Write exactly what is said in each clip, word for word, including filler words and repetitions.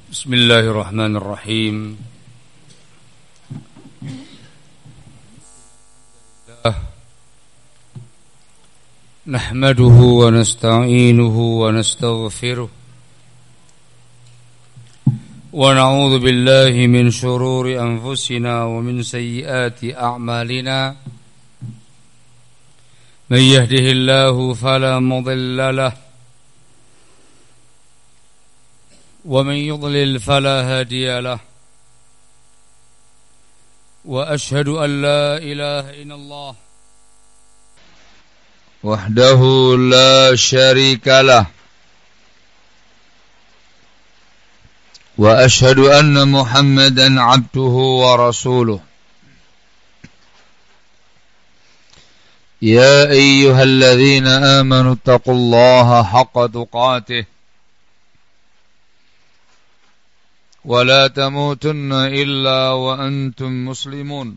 Bismillahirrahmanirrahim. Nahmaduhu wa nasta'inuhu wa nastaghfiruh wa na'udzu billahi min shururi anfusina wa min sayyiati a'malina. Man yahdihillahu fala mudilla lahu ومن يضلل فلا هادي له وأشهد أن لا إله إلا الله وحده لا شريك له وأشهد أن محمدا عبده ورسوله يا أيها الذين آمنوا اتقوا الله حق تقاته ولا تموتن إلا وأنتم مسلمون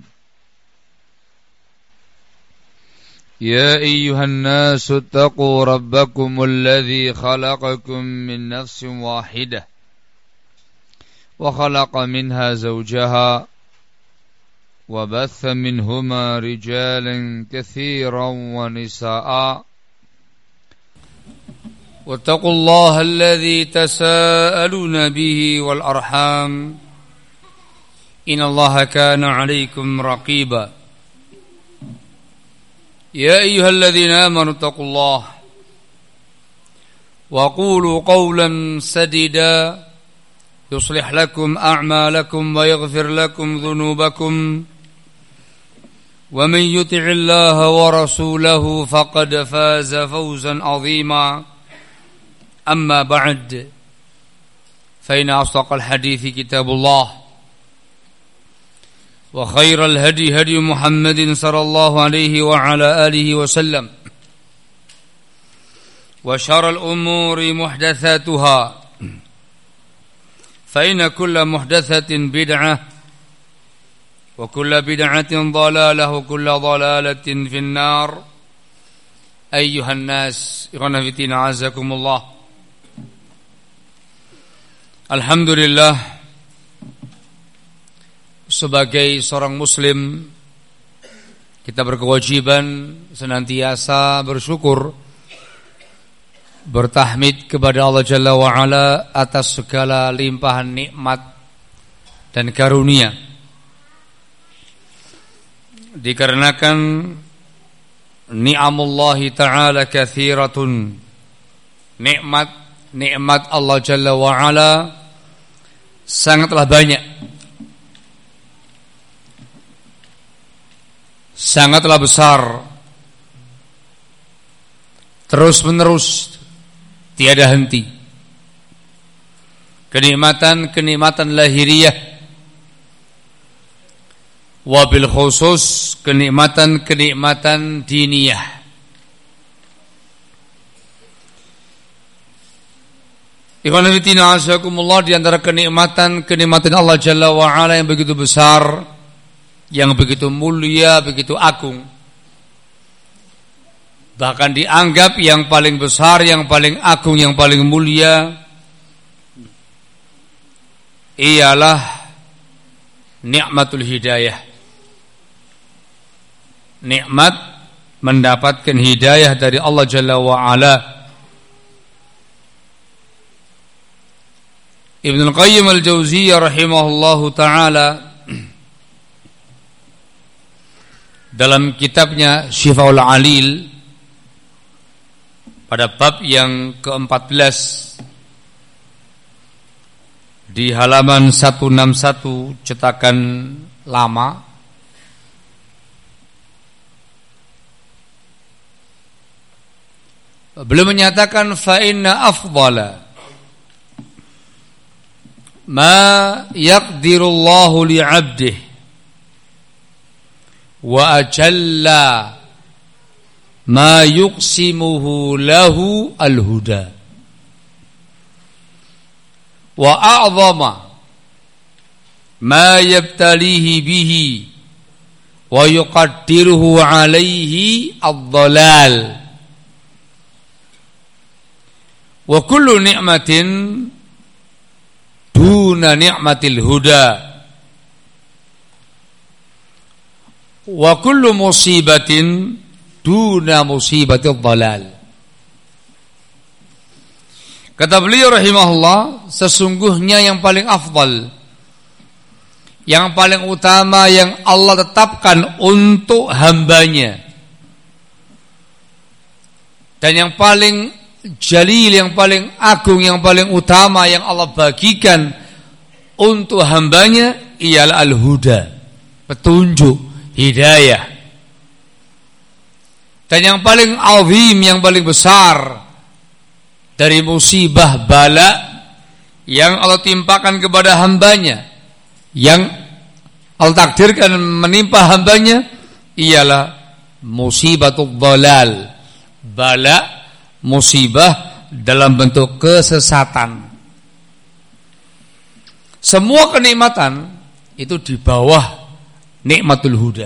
يا أيها الناس اتقوا ربكم الذي خلقكم من نفس واحدة وخلق منها زوجها وبث منهما رجالا كثيرا ونساء واتقوا الله الذي تساءلون به والأرحام إن الله كان عليكم رقيبا يا أيها الذين آمنوا اتقوا الله وقولوا قولا سديدا يصلح لكم أعمالكم ويغفر لكم ذنوبكم ومن يطع الله ورسوله فقد فاز فوزا عظيما أما بعد فإن أصدق الحديث كتاب الله وخير الهدي هدي محمد صلى الله عليه وعلى آله وسلم وشر الأمور محدثاتها فإن كل محدثة بدعة وكل بدعة ضلالة وكل ضلالة في النار أيها الناس إخوانا في الدين أعزكم الله. Alhamdulillah, sebagai seorang muslim kita berkewajiban senantiasa bersyukur, bertahmid kepada Allah Jalla wa'ala atas segala limpahan nikmat dan karunia. Dikarenakan ni'amullahi ta'ala kathiratun, nikmat-nikmat Allah Jalla wa'ala sangatlah banyak, sangatlah besar, terus menerus, tiada henti. Kenikmatan-kenikmatan lahiriah, wabil khusus kenikmatan-kenikmatan diniyah. Ikhwan fillah azakumullah, di antara kenikmatan-kenikmatan Allah Jalla wa'ala yang begitu besar, yang begitu mulia, begitu agung, bahkan dianggap yang paling besar, yang paling agung, yang paling mulia, ialah nikmatul hidayah. Nikmat mendapatkan hidayah dari Allah Jalla wa'ala. Ibnu Qayyim al-Jauziyah rahimahullahu ta'ala dalam kitabnya Syifaul Alil pada bab yang keempat belas di halaman seratus enam puluh satu cetakan lama, beliau menyatakan fa inna afdala ma yaqdirullahu li'abdihi wa ajalla ma yuqsimuhu lahu al-huda wa a'zama ma yabtalihi bihi wa yuqaddiruhu alaihi ad-dhalal wa kullu ni'matin duna ni'matil huda wa kullu musibatin duna musibatil dhalal. Kata beliau rahimahullah, sesungguhnya yang paling afdal, yang paling utama yang Allah tetapkan untuk hambanya, dan yang paling jalil, yang paling agung, yang paling utama yang Allah bagikan untuk hambanya ialah al-huda, petunjuk, hidayah. Dan yang paling azim, yang paling besar dari musibah bala yang Allah timpakan kepada hambanya, yang Allah takdirkan menimpa hambanya, ialah musibatul dhalal, bala, musibah dalam bentuk kesesatan. Semua kenikmatan itu di bawah nikmatul huda.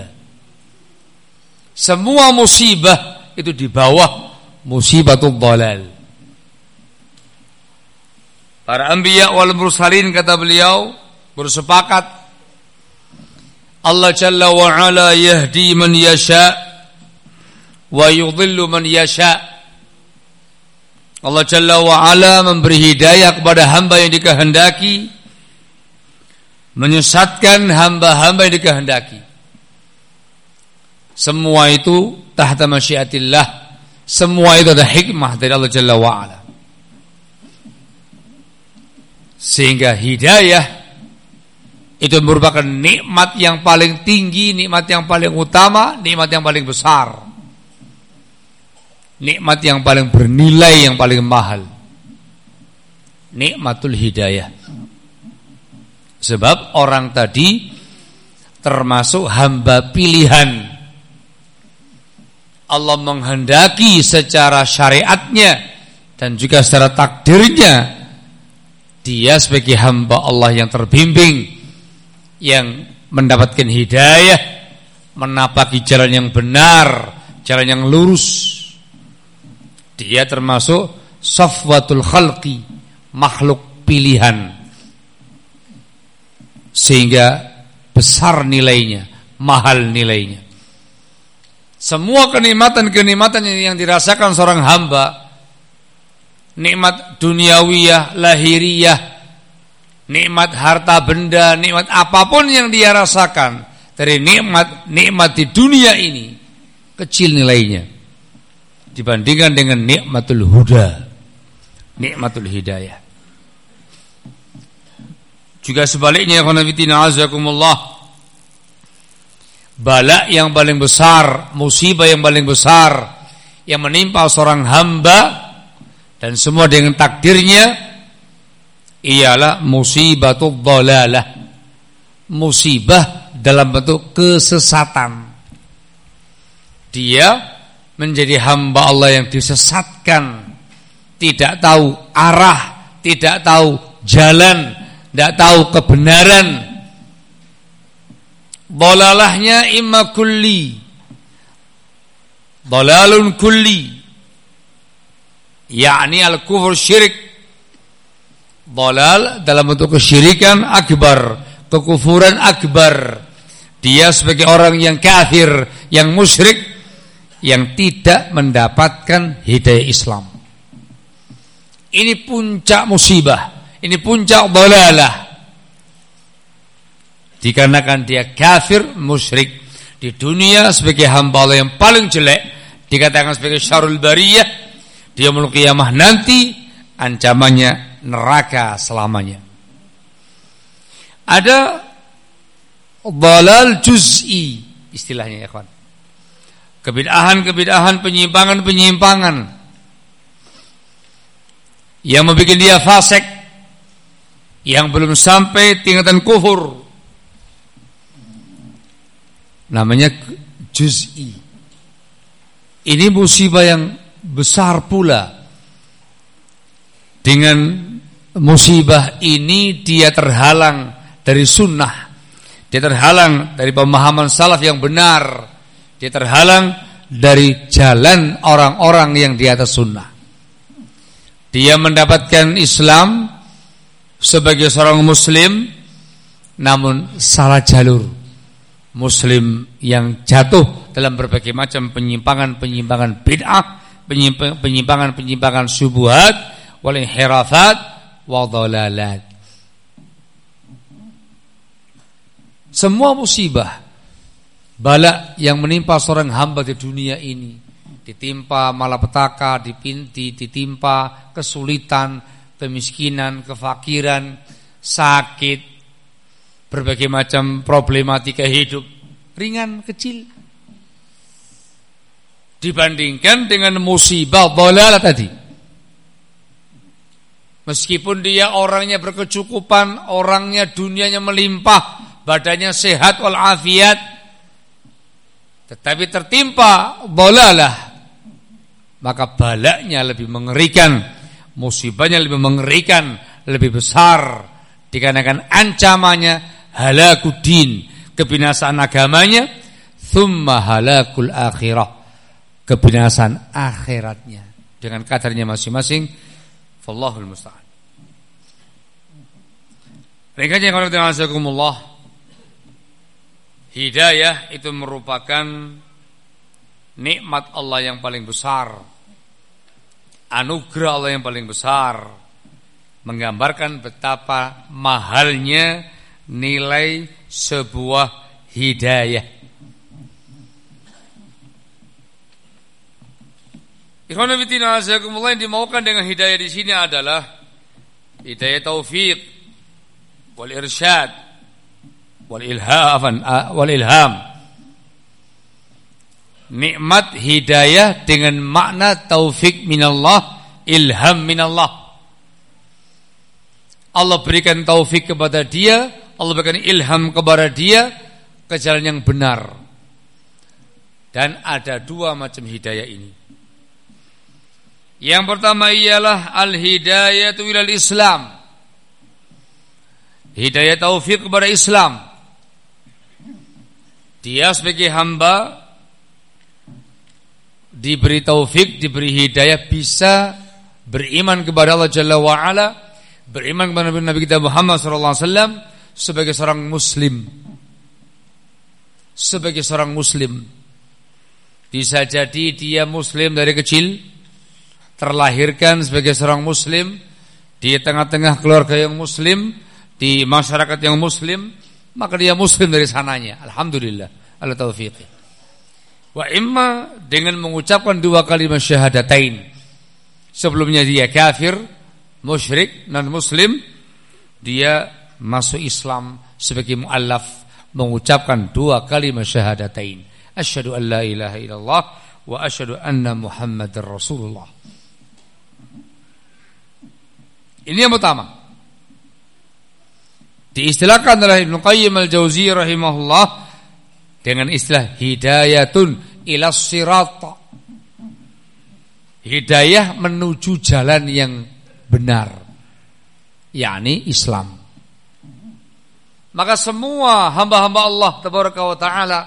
Semua musibah itu di bawah musibatul dhalal. Para anbiya wal mursalin, kata beliau, bersepakat Allah Jalla wa Ala yahdi man yasha wa yudhillu man yasha. Allah Jalla wa Ala memberi hidayah kepada hamba yang dikehendaki, menyesatkan hamba-hamba yang dikehendaki. Semua itu tahta masyiatillah. Semua itu ada hikmah dari Allah Jalla wa Ala. Sehingga hidayah itu merupakan nikmat yang paling tinggi, nikmat yang paling utama, nikmat yang paling besar, nikmat yang paling bernilai, yang paling mahal, nikmatul hidayah. Sebab orang tadi termasuk hamba pilihan. Allah menghendaki secara syariatnya dan juga secara takdirnya dia sebagai hamba Allah yang terbimbing, yang mendapatkan hidayah, menapaki jalan yang benar, jalan yang lurus. Dia termasuk safwatul khalqi, makhluk pilihan, sehingga besar nilainya, mahal nilainya. Semua kenikmatan-kenikmatan yang dirasakan seorang hamba, nikmat duniawiyah, lahiriyah, nikmat harta benda, nikmat apapun yang dia rasakan dari nikmat-nikmat di dunia ini, kecil nilainya dibandingkan dengan nikmatul huda, nikmatul hidayah. Juga sebaliknya, khonafidina azakumullah, bala yang paling besar, musibah yang paling besar yang menimpa seorang hamba dan semua dengan takdirnya ialah musibatul dhalalah, musibah dalam bentuk kesesatan. Dia menjadi hamba Allah yang disesatkan, tidak tahu arah, tidak tahu jalan, tidak tahu kebenaran. Dhalalahnya imma kulli, dhalalun kulli, yakni al-kufur syirik. Dhalal dalam bentuk kesyirikan akbar, kekufuran akbar. Dia sebagai orang yang kafir, yang musyrik, yang tidak mendapatkan hidayah Islam. Ini puncak musibah, ini puncak dhalalah. Dikarenakan dia kafir, musyrik, di dunia sebagai hamba Allah yang paling jelek, dikatakan sebagai syarrul bariyah. Dia yaumul qiyamah nanti ancamannya neraka selamanya. Ada dhalal juz'i istilahnya ya kawan. Kebid'ahan-kebid'ahan, penyimpangan-penyimpangan yang membuat dia fasik, yang belum sampai tingkatan kufur, namanya juz'i. Ini musibah yang besar pula. Dengan musibah ini dia terhalang dari sunnah, dia terhalang dari pemahaman salaf yang benar, dia terhalang dari jalan orang-orang yang di atas sunnah. Dia mendapatkan Islam sebagai seorang muslim namun salah jalur, muslim yang jatuh dalam berbagai macam penyimpangan-penyimpangan bid'ah, penyimpangan-penyimpangan syubhat, wal inhirafat wa dhalalat. Semua musibah, bala yang menimpa seorang hamba di dunia ini, ditimpa malapetaka, dipinti, ditimpa kesulitan, kemiskinan, kefakiran, sakit, berbagai macam problematika hidup, ringan, kecil, dibandingkan dengan musibah dhalalah tadi. Meskipun dia orangnya berkecukupan, orangnya dunianya melimpah, badannya sehat walafiat, tetapi tertimpa dhalalah, maka balanya lebih mengerikan, musibahnya lebih mengerikan, lebih besar, dikarenakan ancamannya halakuddin, kebinasaan agamanya, thumma halakul akhirah, kebinasaan akhiratnya, dengan kadarnya masing-masing. Wallahul musta'an. Ringkasnya kalau kita azakumullah, hidayah itu merupakan nikmat Allah yang paling besar, anugerah Allah yang paling besar, menggambarkan betapa mahalnya nilai sebuah hidayah. Ikhwan fillah azakumullah, yang dimaukan dengan hidayah di sini adalah hidayah taufik wal irsyad wal ilham wal ilham. Nikmat hidayah dengan makna taufik minallah, ilham minallah. Allah berikan taufik kepada dia, Allah berikan ilham kepada dia ke jalan yang benar. Dan ada dua macam hidayah ini. Yang pertama ialah al-hidayatu ilal Islam, hidayah taufik kepada Islam. Dia sebagai hamba diberi taufik, diberi hidayah, bisa beriman kepada Allah Jalla wa'ala, beriman kepada Nabi kita Muhammad sallallahu alaihi wasallam sebagai seorang muslim. Sebagai seorang muslim, bisa jadi dia muslim dari kecil, terlahirkan sebagai seorang muslim, di tengah-tengah keluarga yang muslim, di masyarakat yang muslim, maka dia muslim dari sananya. Alhamdulillah ala taufiqi. Wa imma dengan mengucapkan dua kalimat syahadatain, sebelumnya dia kafir, musyrik, non muslim, dia masuk Islam sebagai muallaf, mengucapkan dua kalimat syahadatain, asyhadu an la ilaha illallah wa asyhadu anna muhammadar rasulullah. Ini yang pertama, diistilahkan oleh Ibnu Qayyim al-Jauziyah rahimahullah dengan istilah hidayatun ila sirat, hidayah menuju jalan yang benar, yakni Islam. Maka semua hamba-hamba Allah tabaraka wa taala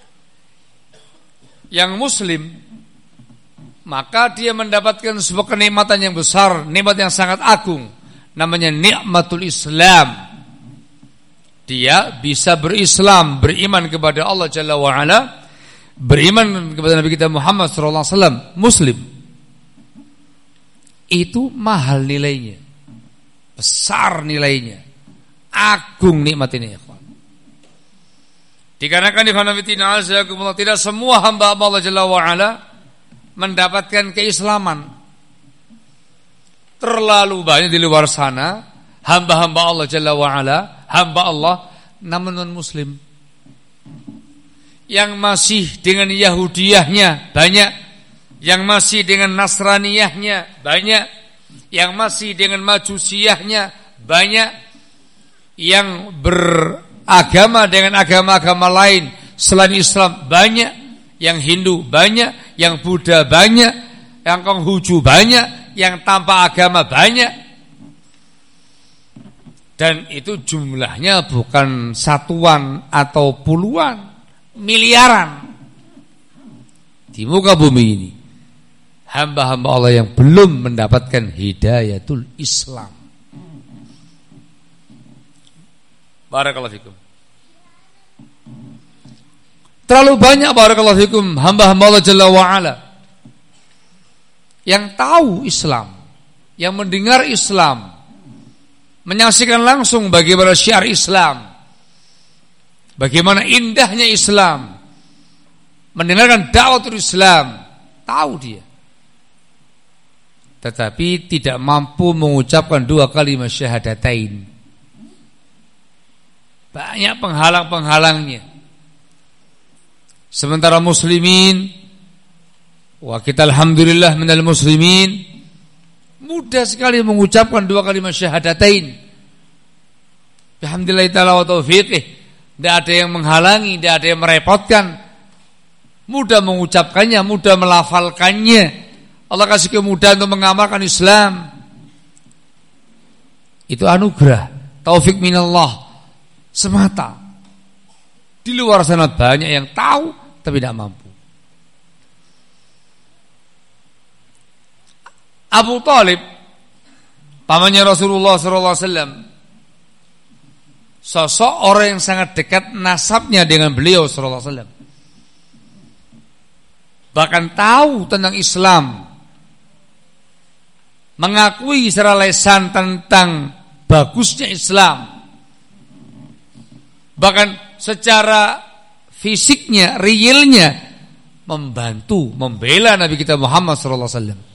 yang muslim, maka dia mendapatkan sebuah kenikmatan yang besar, nikmat yang sangat agung, namanya nikmatul Islam. Dia bisa berislam, beriman kepada Allah Jalla wa'ala, beriman kepada Nabi kita Muhammad sallallahu alaihi wasallam, muslim. Itu mahal nilainya, besar nilainya, agung nikmat ini, ikhwan. Dikarenakan tidak semua hamba Allah Jalla wa'ala mendapatkan keislaman. Terlalu banyak di luar sana hamba-hamba Allah Jalla wa'ala, hamba Allah namun non-muslim, yang masih dengan Yahudiyahnya banyak, yang masih dengan Nasraniyahnya banyak, yang masih dengan Majusiyahnya banyak, yang beragama dengan agama-agama lain selain Islam banyak, yang Hindu banyak, yang Buddha banyak, yang Konghucu banyak, yang tanpa agama banyak. Dan itu jumlahnya bukan satuan atau puluhan, miliaran. Di muka bumi ini hamba-hamba Allah yang belum mendapatkan hidayatul Islam. Barakallahu fikum. Terlalu banyak barakallahu fikum hamba-hamba Allah Jalla wa Ala yang tahu Islam, yang mendengar Islam, menyaksikan langsung bagaimana syiar Islam, bagaimana indahnya Islam, mendengarkan dakwatul Islam, tahu dia, tetapi tidak mampu mengucapkan dua kalimat syahadatain. Banyak penghalang-penghalangnya. Sementara muslimin, wa kita alhamdulillah minal muslimin, mudah sekali mengucapkan dua kalimat syahadatain. Alhamdulillah ta'ala wa taufiqih. Tidak ada yang menghalangi, tidak ada yang merepotkan. Mudah mengucapkannya, mudah melafalkannya. Allah kasih kemudahan untuk mengamalkan Islam. Itu anugerah, taufik minallah semata. Di luar sana banyak yang tahu tapi tidak mampu. Abu Talib, pamannya Rasulullah sallallahu alaihi wasallam, sosok orang yang sangat dekat nasabnya dengan beliau sallallahu alaihi wasallam. Bahkan tahu tentang Islam, mengakui secara lisan tentang bagusnya Islam, bahkan secara fisiknya, realnya membantu, membela Nabi kita Muhammad sallallahu alaihi wasallam.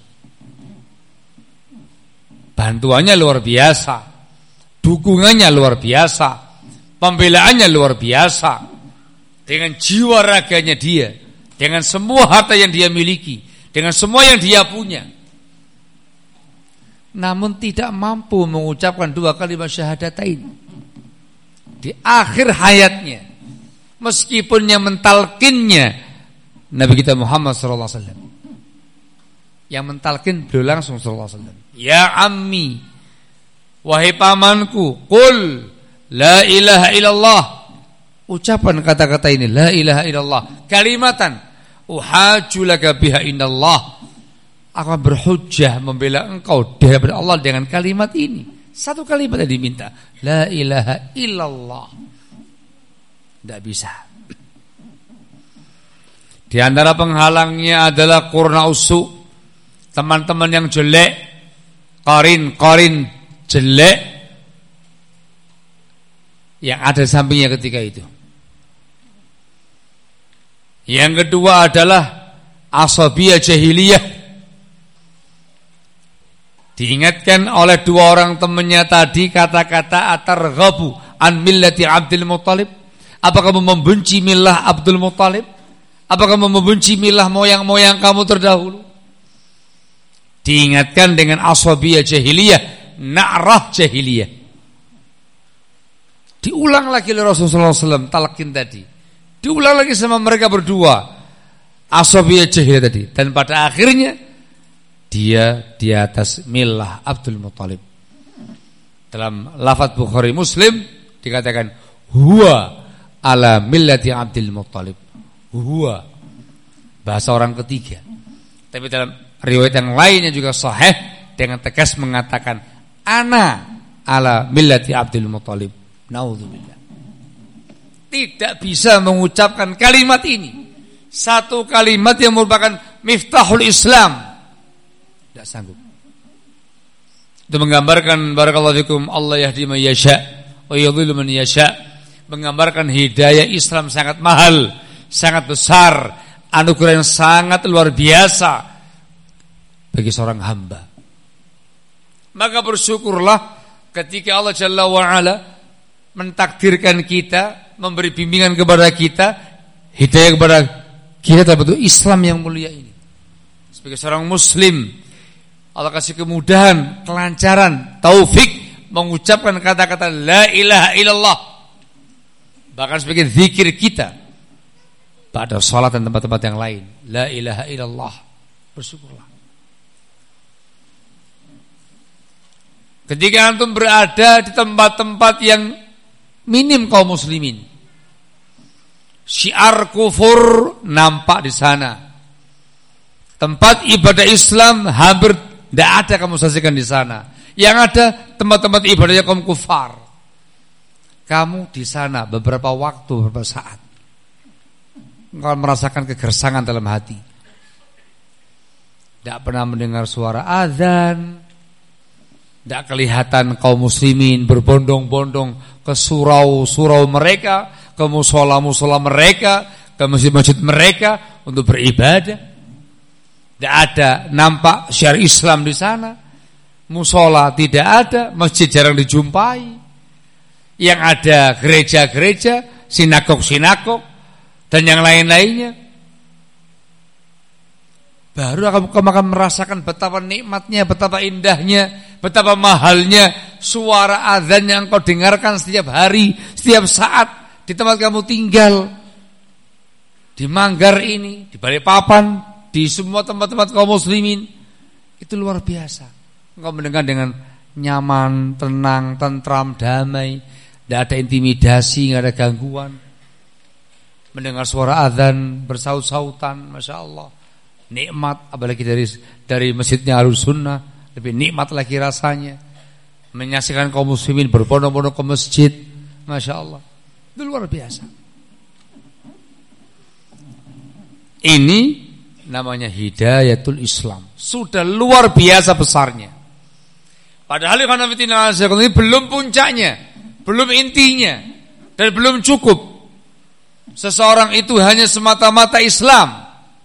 Bantuannya luar biasa, dukungannya luar biasa, pembelaannya luar biasa. Dengan jiwa raganya dia, dengan semua harta yang dia miliki, dengan semua yang dia punya, namun tidak mampu mengucapkan dua kalimat syahadatain di akhir hayatnya, meskipun yang mentalkinnya Nabi kita Muhammad sallallahu alaihi wasallam. Yang mentalkin beliau langsung sallallahu alaihi wasallam. Ya ammi, wahai pamanku, qul la ilaha illallah. Ucapan kata-kata ini, la ilaha illallah, kalimatan uhajju laka biha indallah. Akan berhujjah membela engkau di hadapan Allah dengan kalimat ini. Satu kalimat yang diminta, la ilaha illallah. Tidak bisa. Di antara penghalangnya adalah qurna usu, teman-teman yang jelek, qarin-qarin jelek yang ada sampingnya ketika itu. Yang kedua adalah asabiyah jahiliyah. Diingatkan oleh dua orang temannya tadi kata-kata atarghabu an millati Abdul Muttalib. Apakah kamu membenci milah Abdul Muttalib? Apakah kamu membenci milah moyang-moyang kamu terdahulu? Diingatkan dengan asabiyah jahiliyah, na'rah jahiliyah. Diulang lagi oleh Rasulullah sallallahu alaihi wasallam talqin tadi. Diulang lagi sama mereka berdua, asabiyah jahiliyah tadi. Dan pada akhirnya dia di atas milah Abdul Muttalib. Dalam lafaz Bukhari Muslim dikatakan huwa ala millati Abdul Muttalib. Huwa, bahasa orang ketiga. Tapi dalam riwayat yang lainnya juga sahih dengan tegas mengatakan ana ala millati Abdul Muttalib. Naudzubillah. Tidak bisa mengucapkan kalimat ini, satu kalimat yang merupakan miftahul Islam. Tidak sanggup. Itu menggambarkan barakallahu fikum Allah yahdi man yasha wa yudhillu man yasha. Menggambarkan hidayah Islam sangat mahal, sangat besar, anugerah yang sangat luar biasa bagi seorang hamba. Maka bersyukurlah ketika Allah Jalla wa Ala mentakdirkan kita, memberi bimbingan kepada kita, hidayah kepada kita terbentuk Islam yang mulia ini. Sebagai seorang muslim, Allah kasih kemudahan, kelancaran, taufik mengucapkan kata-kata la ilaha illallah. Bahkan sebagai zikir kita pada salat dan tempat-tempat yang lain, la ilaha illallah. Bersyukurlah. Ketika antum berada di tempat-tempat yang minim kaum muslimin, syiar kufur nampak di sana. Tempat ibadah Islam hampir tidak ada kamu saksikan di sana. Yang ada tempat-tempat ibadahnya kaum kufar. kamu di sana beberapa waktu, beberapa saat, engkau merasakan kegersangan dalam hati. Tidak pernah mendengar suara azan, tidak kelihatan kaum muslimin berbondong-bondong ke surau-surau mereka, ke musola-musola mereka, ke masjid-masjid mereka untuk beribadah. Tidak ada nampak syiar Islam di sana. Musola tidak ada, masjid jarang dijumpai. Yang ada gereja-gereja, sinagog-sinagog, dan yang lain-lainnya. Baru kamu akan merasakan betapa nikmatnya, betapa indahnya, betapa mahalnya suara azan yang kau dengarkan setiap hari, setiap saat di tempat kamu tinggal. Di Manggar ini, di Balikpapan, di semua tempat-tempat kaum muslimin. Itu luar biasa. Engkau mendengar dengan nyaman, tenang, tentram, damai. Tidak ada intimidasi, tidak ada gangguan. Mendengar suara azan bersaut-sautan, Masya Allah. Nikmat, apalagi dari dari masjidnya Ahlus Sunnah, lebih nikmat lagi rasanya. Menyaksikan kaum muslimin berbondong-bondong ke masjid, Masya Allah. Itu luar biasa. Ini namanya hidayatul Islam. Sudah luar biasa besarnya. Padahal ini belum puncaknya, belum intinya, dan belum cukup. Seseorang itu hanya semata-mata Islam.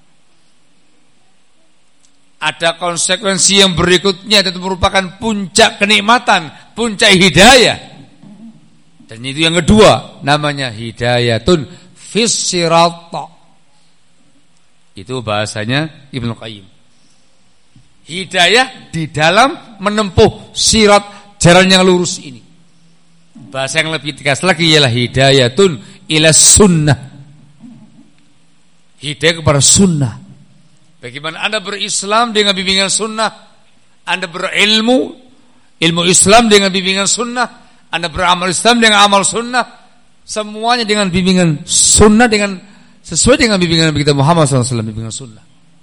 Ada konsekuensi yang berikutnya, itu merupakan puncak kenikmatan, puncak hidayah. Dan itu yang kedua, namanya hidayatun fis sirata. Itu bahasanya Ibnu Qayyim. Hidayah di dalam menempuh sirat, jalan yang lurus ini. Bahasa yang lebih tegas lagi ialah hidayatun ila sunnah. Hidayah kepada sunnah. Bagaimana Anda berislam dengan bimbingan sunnah, Anda berilmu, ilmu Islam dengan bimbingan sunnah, Anda beramal Islam dengan amal sunnah, semuanya dengan bimbingan sunnah, dengan sesuai dengan bimbingan Nabi kita Muhammad shallallahu alaihi wasallam, bimbingan sunnah.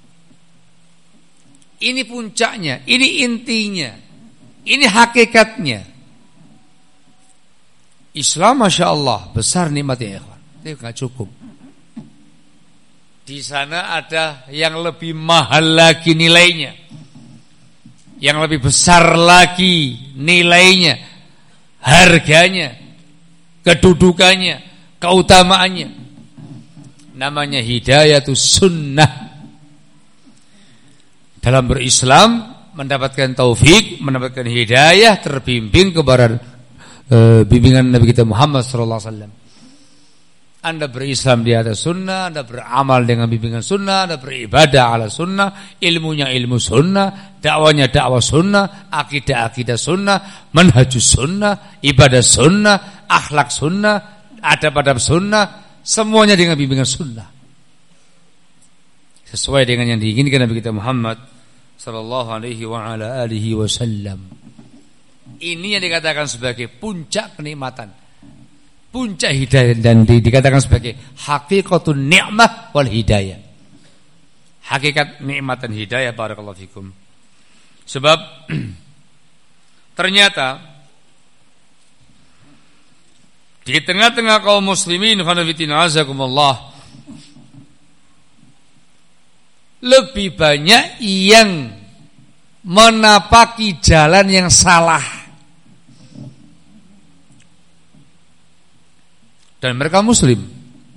Ini puncaknya, ini intinya, ini hakikatnya. Islam Masya Allah besar nikmatnya, ikhwan. Itu gak cukup. Di sana ada yang lebih mahal lagi nilainya, yang lebih besar lagi nilainya, harganya, kedudukannya, keutamaannya. Namanya hidayatus sunnah. Dalam berislam mendapatkan taufik, mendapatkan hidayah, terbimbing kepada uh, bimbingan Nabi kita Muhammad sallallahu alaihi wasallam. Anda berislam di atas sunnah, Anda beramal dengan bimbingan sunnah, Anda beribadah ala sunnah, ilmunya ilmu sunnah, dakwanya dakwah sunnah, akidah akidah sunnah, manhajus sunnah, ibadah sunnah, akhlak sunnah, adab-adab sunnah, semuanya dengan bimbingan sunnah. Sesuai dengan yang diinginkan Nabi kita Muhammad sallallahu alaihi wa ala alihi wasallam. Ini yang dikatakan sebagai puncak kenikmatan, puncak hidayah, dan di, dikatakan sebagai hakikatun ni'mah wal hidayah. Hakikat nikmat dan hidayah, barakallahu fikum. Sebab ternyata di tengah-tengah kaum muslimin khanafitina azakumullah, lebih banyak yang menapaki jalan yang salah. Dan mereka muslim,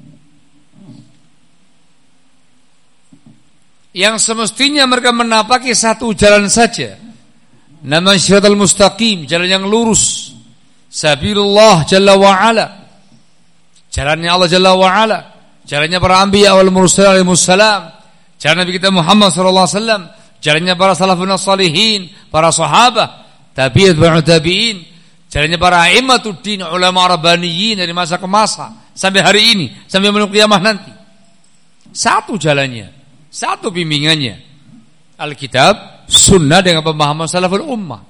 yang semestinya mereka menapaki satu jalan saja, nama syiratal mustaqim, jalan yang lurus, sabilullah jalla wa'ala, jalannya Allah jalla wa'ala, jalannya para anbiya wal mursalin alaihi wassalam, jalan Nabi kita Muhammad sallallahu alaihi wasallam, jalannya para salafun salihin, para sahabat, tabi'in wa tabi'in, jalannya para a'imatuddin, ulama rabbaniyin dari masa ke masa sampai hari ini, sampai menuju kiamat nanti. Satu jalannya, satu bimbingannya, Alkitab, Sunnah dengan pemahaman salaful ummah.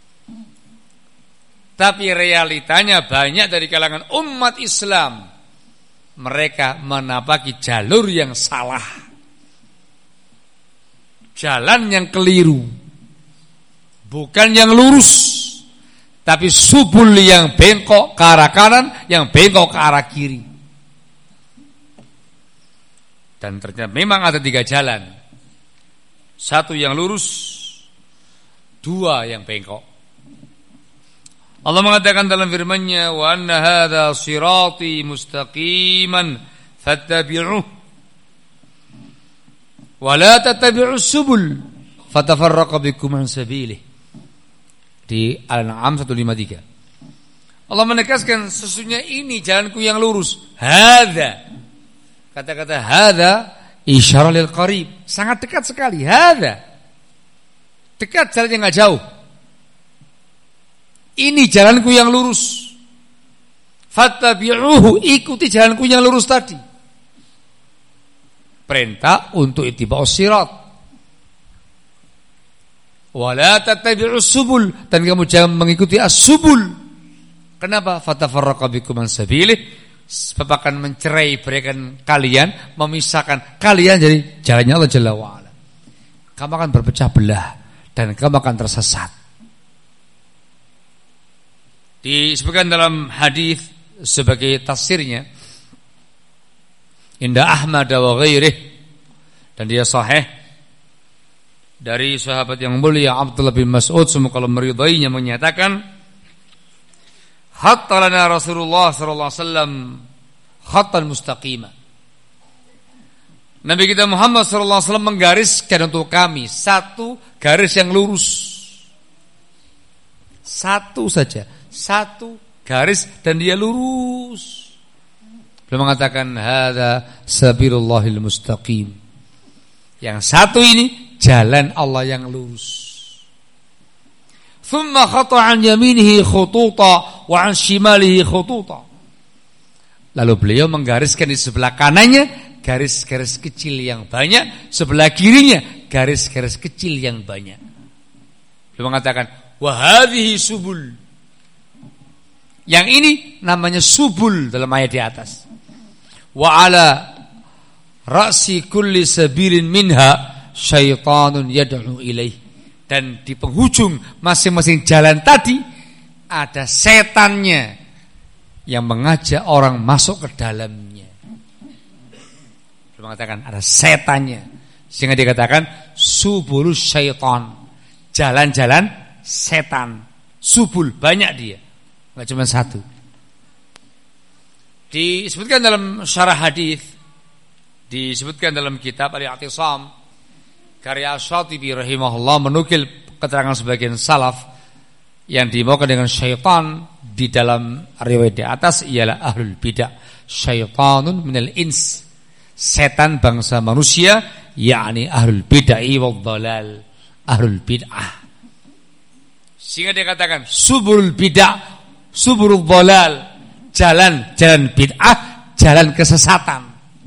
Tapi realitanya banyak dari kalangan umat Islam, mereka menapaki jalur yang salah, jalan yang keliru, bukan yang lurus, Tapi subul yang bengkok ke arah kanan, yang bengkok ke arah kiri. Dan ternyata memang ada tiga jalan. Satu yang lurus, dua yang bengkok. Allah mengatakan dalam firman-Nya, "Wa anna hadza shirati mustaqiman fattabi'uh wa la tattabi'us subul fatafarraqa bikum an sabilih." Di Al-An'am seratus lima puluh tiga. Allah menegaskan sesungguhnya ini jalanku yang lurus. Hadza. Kata-kata hadza isyarah lil qarib, sangat dekat sekali. Hadza. Dekat, jalannya enggak jauh. Ini jalanku yang lurus. Fattabi'uhu, ikuti jalanku yang lurus tadi. Perintah untuk ittiba'us sirat. Wala tattabi'us subul, dan kamu jangan mengikuti as-subul. Kenapa? Fatafarraqa bikum an sabilih, sebab akan mencerai berikan kalian, memisahkan kalian dari jalannya Allah Jalla wa ala. Kamu akan berpecah belah dan kamu akan tersesat. Disebutkan dalam hadis sebagai tafsirnya inda Ahmad wa ghairih, dan dia sahih dari sahabat yang mulia Abdullah bin Mas'ud, semoga Allah meridainya, menyatakan hatta lana Rasulullah sallallahu alaihi wasallam khattan mustaqima. Nabi kita Muhammad sallallahu alaihi wasallam menggariskan untuk kami satu garis yang lurus. Satu saja, satu garis dan dia lurus. Beliau mengatakan hadza sabilullahil mustaqim. Yang satu ini jalan Allah yang lurus. Thumma khata' an yaminihi khututa wa an shimalihi khututa. Lalu beliau menggariskan di sebelah kanannya garis-garis kecil yang banyak, sebelah kirinya garis-garis kecil yang banyak. Beliau mengatakan wa hadhihi subul. Yang ini namanya subul dalam ayat di atas. Wa ala ra'si kulli sabilin minha syaitanun yad'u ilaih, dan di penghujung masing-masing jalan tadi ada setannya yang mengajak orang masuk ke dalamnya. Dia mengatakan ada setannya, sehingga dikatakan subulus syaitan, jalan-jalan setan. Subul banyak dia, enggak cuma satu. Disebutkan dalam syarah hadis, disebutkan dalam kitab Al-I'tisam karya Syatibi rahimahullah, menukil keterangan sebagian salaf yang dibawakan dengan syaitan di dalam riwayat di atas ialah ahlul bidah. Syaitanun minal ins, setan bangsa manusia, yakni ahlul bid'ah wal dhalal, ahlul bid'ah. Sehingga dia katakan subul bid'ah, subul dhalal, jalan-jalan bid'ah, jalan kesesatan.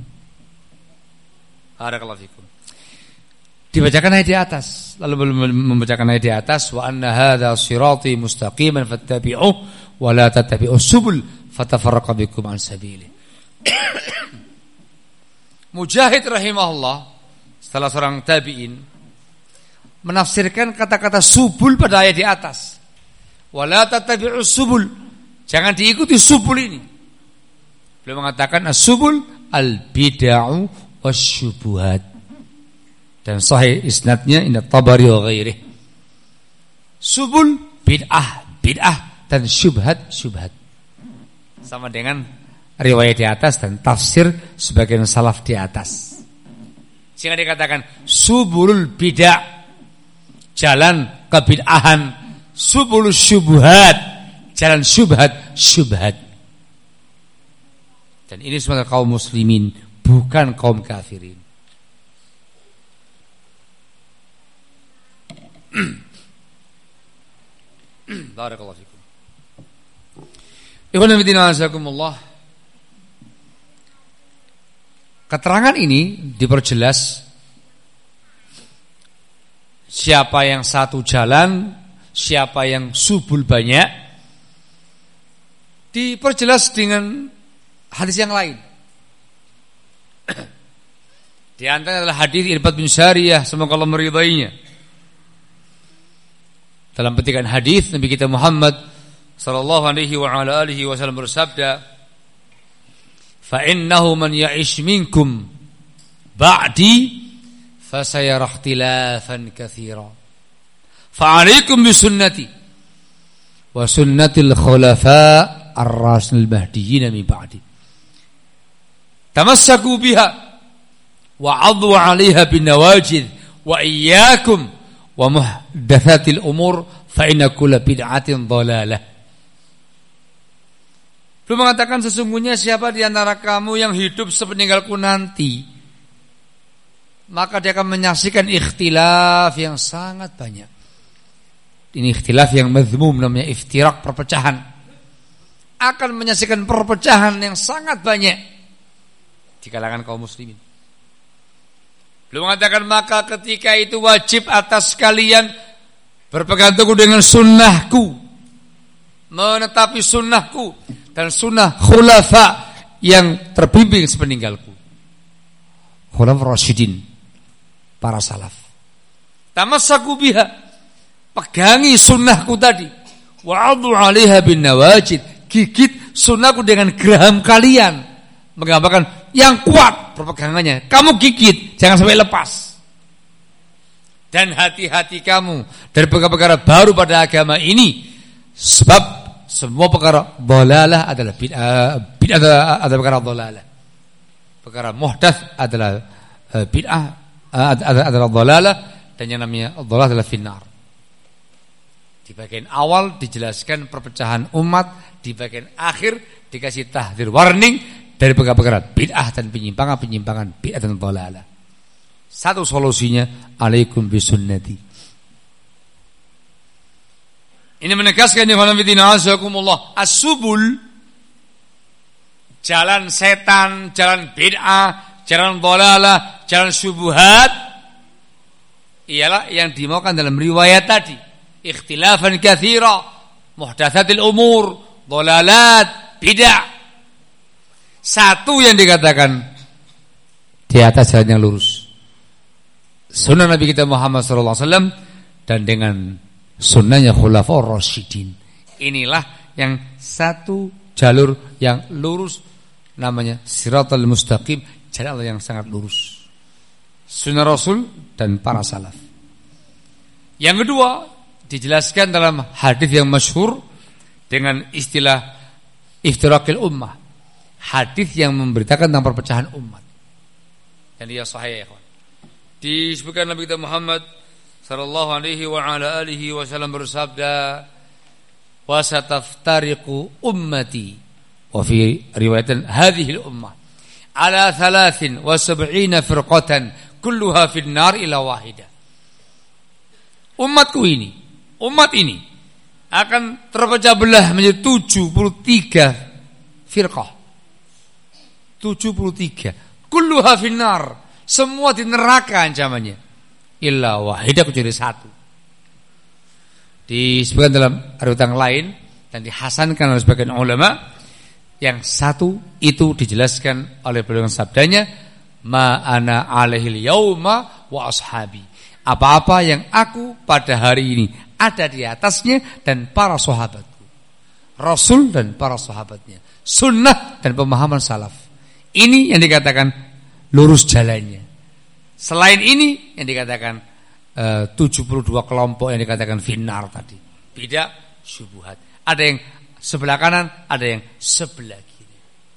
Barakallahu fikum. Dibacakan ayat di atas, lalu membacakan ayat di atas, wa anna hadza sirati mustaqiman fattabi'uh wa la tattabi'us subul fatafarraqa bikum an sabili. Mujahid rahimahullah, salah seorang tabi'in, menafsirkan kata-kata subul pada ayat di atas. Wa la tattabi'us subul, jangan diikuti subul ini. Beliau mengatakan as-subul al-bid'ah wasyubuhat. Dan sahih isnadnya inda Tabari wa ghairih. Subul bid'ah, bid'ah, dan syubhat, syubhat. Sama dengan riwayat di atas dan tafsir sebagian salaf di atas. Sehingga dikatakan subulul bid'ah, jalan kebid'ahan, subulul syubhat, jalan syubhat, syubhat. Dan ini semua kaum muslimin, bukan kaum kafirin. Barakallahu fikum. Ikhwan fillah azakumullah. Keterangan ini diperjelas siapa yang satu jalan, siapa yang subul banyak, diperjelas dengan hadis yang lain. Di antara adalah hadis Irbad bin Sariyah, semoga Allah meridainya. Dalam petikan hadis Nabi kita Muhammad sallallahu alaihi wa ala alihi wasallam bersabda, "Fa innahu man ya'ish minkum ba'di fa sayara ikhtilafan katsira. Fa 'alaikum bi sunnati wa sunnatil khulafa' ar-rasyidil mahdiyyin min ba'di. Tamassaku biha wa 'addu 'alaiha bin nawajid wa iyyakum wa muhdatsatil umur fa inna kulla bid'atin dhalalah." Beliau mengatakan, sesungguhnya siapa di antara kamu yang hidup sepeninggalku nanti, maka dia akan menyaksikan ikhtilaf yang sangat banyak. Ini ikhtilaf yang mazmum, namanya iftirak, perpecahan. Akan menyaksikan perpecahan yang sangat banyak di kalangan kaum muslimin. Beliau mengatakan, maka ketika itu wajib atas kalian berpegang teguh dengan sunnahku, menetapi sunnahku dan sunnah khulafa yang terbimbing sepeninggalku, khulafa rasyidin, para salaf. Tamassaku biha, pegangi sunnahku tadi, wa'adhu 'alaiha bin nawajid, gigit sunnahku dengan geraham kalian, menggambarkan yang kuat perpegangannya, kamu gigit, jangan sampai lepas. Dan hati-hati kamu dari perkara-perkara baru pada agama ini, sebab semua perkara dhalalah adalah bid'ah, bid'ah adalah perkara dhalalah. Perkara muhdats adalah bid'ah, adalah dhalalah, dan yang namanya dhalalah adalah finnar. Di bagian awal dijelaskan perpecahan umat, di bagian akhir dikasih tahdzir, warning dari perkara-perkara bid'ah dan penyimpangan-penyimpangan bid'ah dan dhalalah. Satu solusinya, alaikum bisunnati. Ini menegaskan ya khonafidina azakumullah, as-subul, jalan setan, jalan bid'ah, jalan dhalalah, jalan syubhat, ialah yang dimaukan dalam riwayat tadi, ikhtilafan katsira, muhdatsatil umur, dhalalat, bid'ah. Satu yang dikatakan di atas jalan yang lurus, sunnah Nabi kita Muhammad sallallahu alaihi wasallam, dan dengan sunnahnya khulafaur rasyidin. Inilah yang satu jalur yang lurus, namanya siratal mustaqim, jalan Allah yang sangat lurus, sunnah Rasul dan para salaf. Yang kedua dijelaskan dalam hadis yang masyhur dengan istilah iftirakil ummah, hadis yang memberitakan tentang perpecahan umat, dan dia sahih ya kawan. Disebutkan Nabi kita Muhammad sallallahu alaihi wa ala alihi wasallam bersabda, wa sataftariqu ummati, wa fi riwayatan hadhihi al-ummah ala thalathin wa sab'ina firqatan kulluha fin nar ila wahidah. Umatku ini, umat ini akan terpecah belah menjadi tujuh puluh tiga firqah. tujuh puluh tiga. Kulluha fin nar, semua di neraka ancamannya. Illa wahidah, kecuali satu. Disebutkan dalam riwayat lain dan dihasankan oleh sebagian ulama, yang satu itu dijelaskan oleh beliau sabdanya, ma ana alaihil yauma wa ashabi, apa-apa yang aku pada hari ini ada di atasnya dan para sahabatku, Rasul dan para sahabatnya, sunnah dan pemahaman salaf. Ini yang dikatakan lurus jalannya. Selain ini yang dikatakan uh, tujuh puluh dua kelompok yang dikatakan finnar tadi, bid'ah, syubhat. Ada yang sebelah kanan, ada yang sebelah kiri.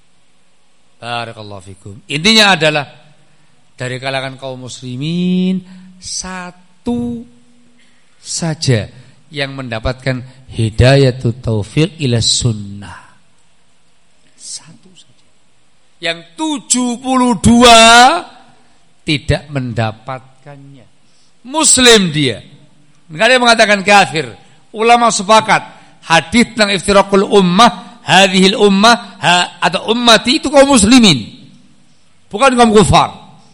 Barakallahu fikum. Intinya adalah dari kalangan kaum muslimin satu saja yang mendapatkan hidayatut taufiq ila sunnah. Satu saja. Yang tujuh puluh dua tidak mendapatkannya. Muslim dia. Enggak ada yang mengatakan kafir. Ulama sepakat hadits tentang iftirakul ummah, hadhil ummah ha, atau ummati, itu kaum muslimin, bukan kaum kufar.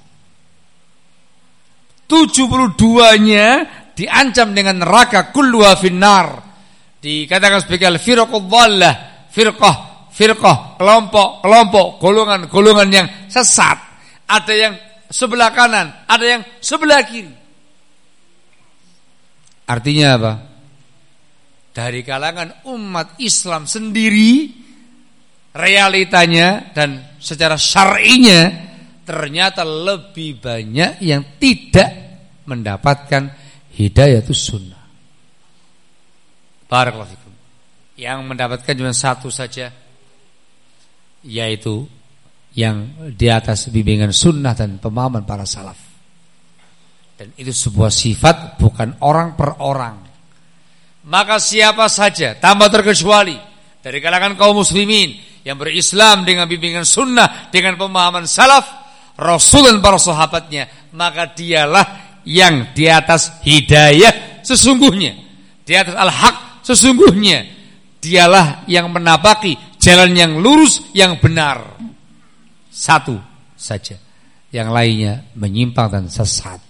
tujuh puluh dua-nya diancam dengan neraka, kulluha finnar. Dikatakan sebagai al-firqah dhallah, firqah, firqah, kelompok, kelompok, golongan, golongan yang sesat. Ada yang sebelah kanan, ada yang sebelah kiri. Artinya apa? dari kalangan umat Islam sendiri, realitanya dan secara syar'inya ternyata lebih banyak yang tidak mendapatkan hidayatus sunnah. Barakallahu fikum. Yang mendapatkan cuma satu saja, yaitu yang di atas bimbingan sunnah dan pemahaman para salaf. Dan itu sebuah sifat, bukan orang per orang. Maka siapa saja tanpa terkecuali dari kalangan kaum muslimin yang berislam dengan bimbingan sunnah, dengan pemahaman salaf, Rasul dan para sahabatnya, maka dialah yang di atas hidayah sesungguhnya, di atas al-haq sesungguhnya. Dialah yang menapaki jalan yang lurus, yang benar. Satu saja, yang lainnya menyimpang dan sesat.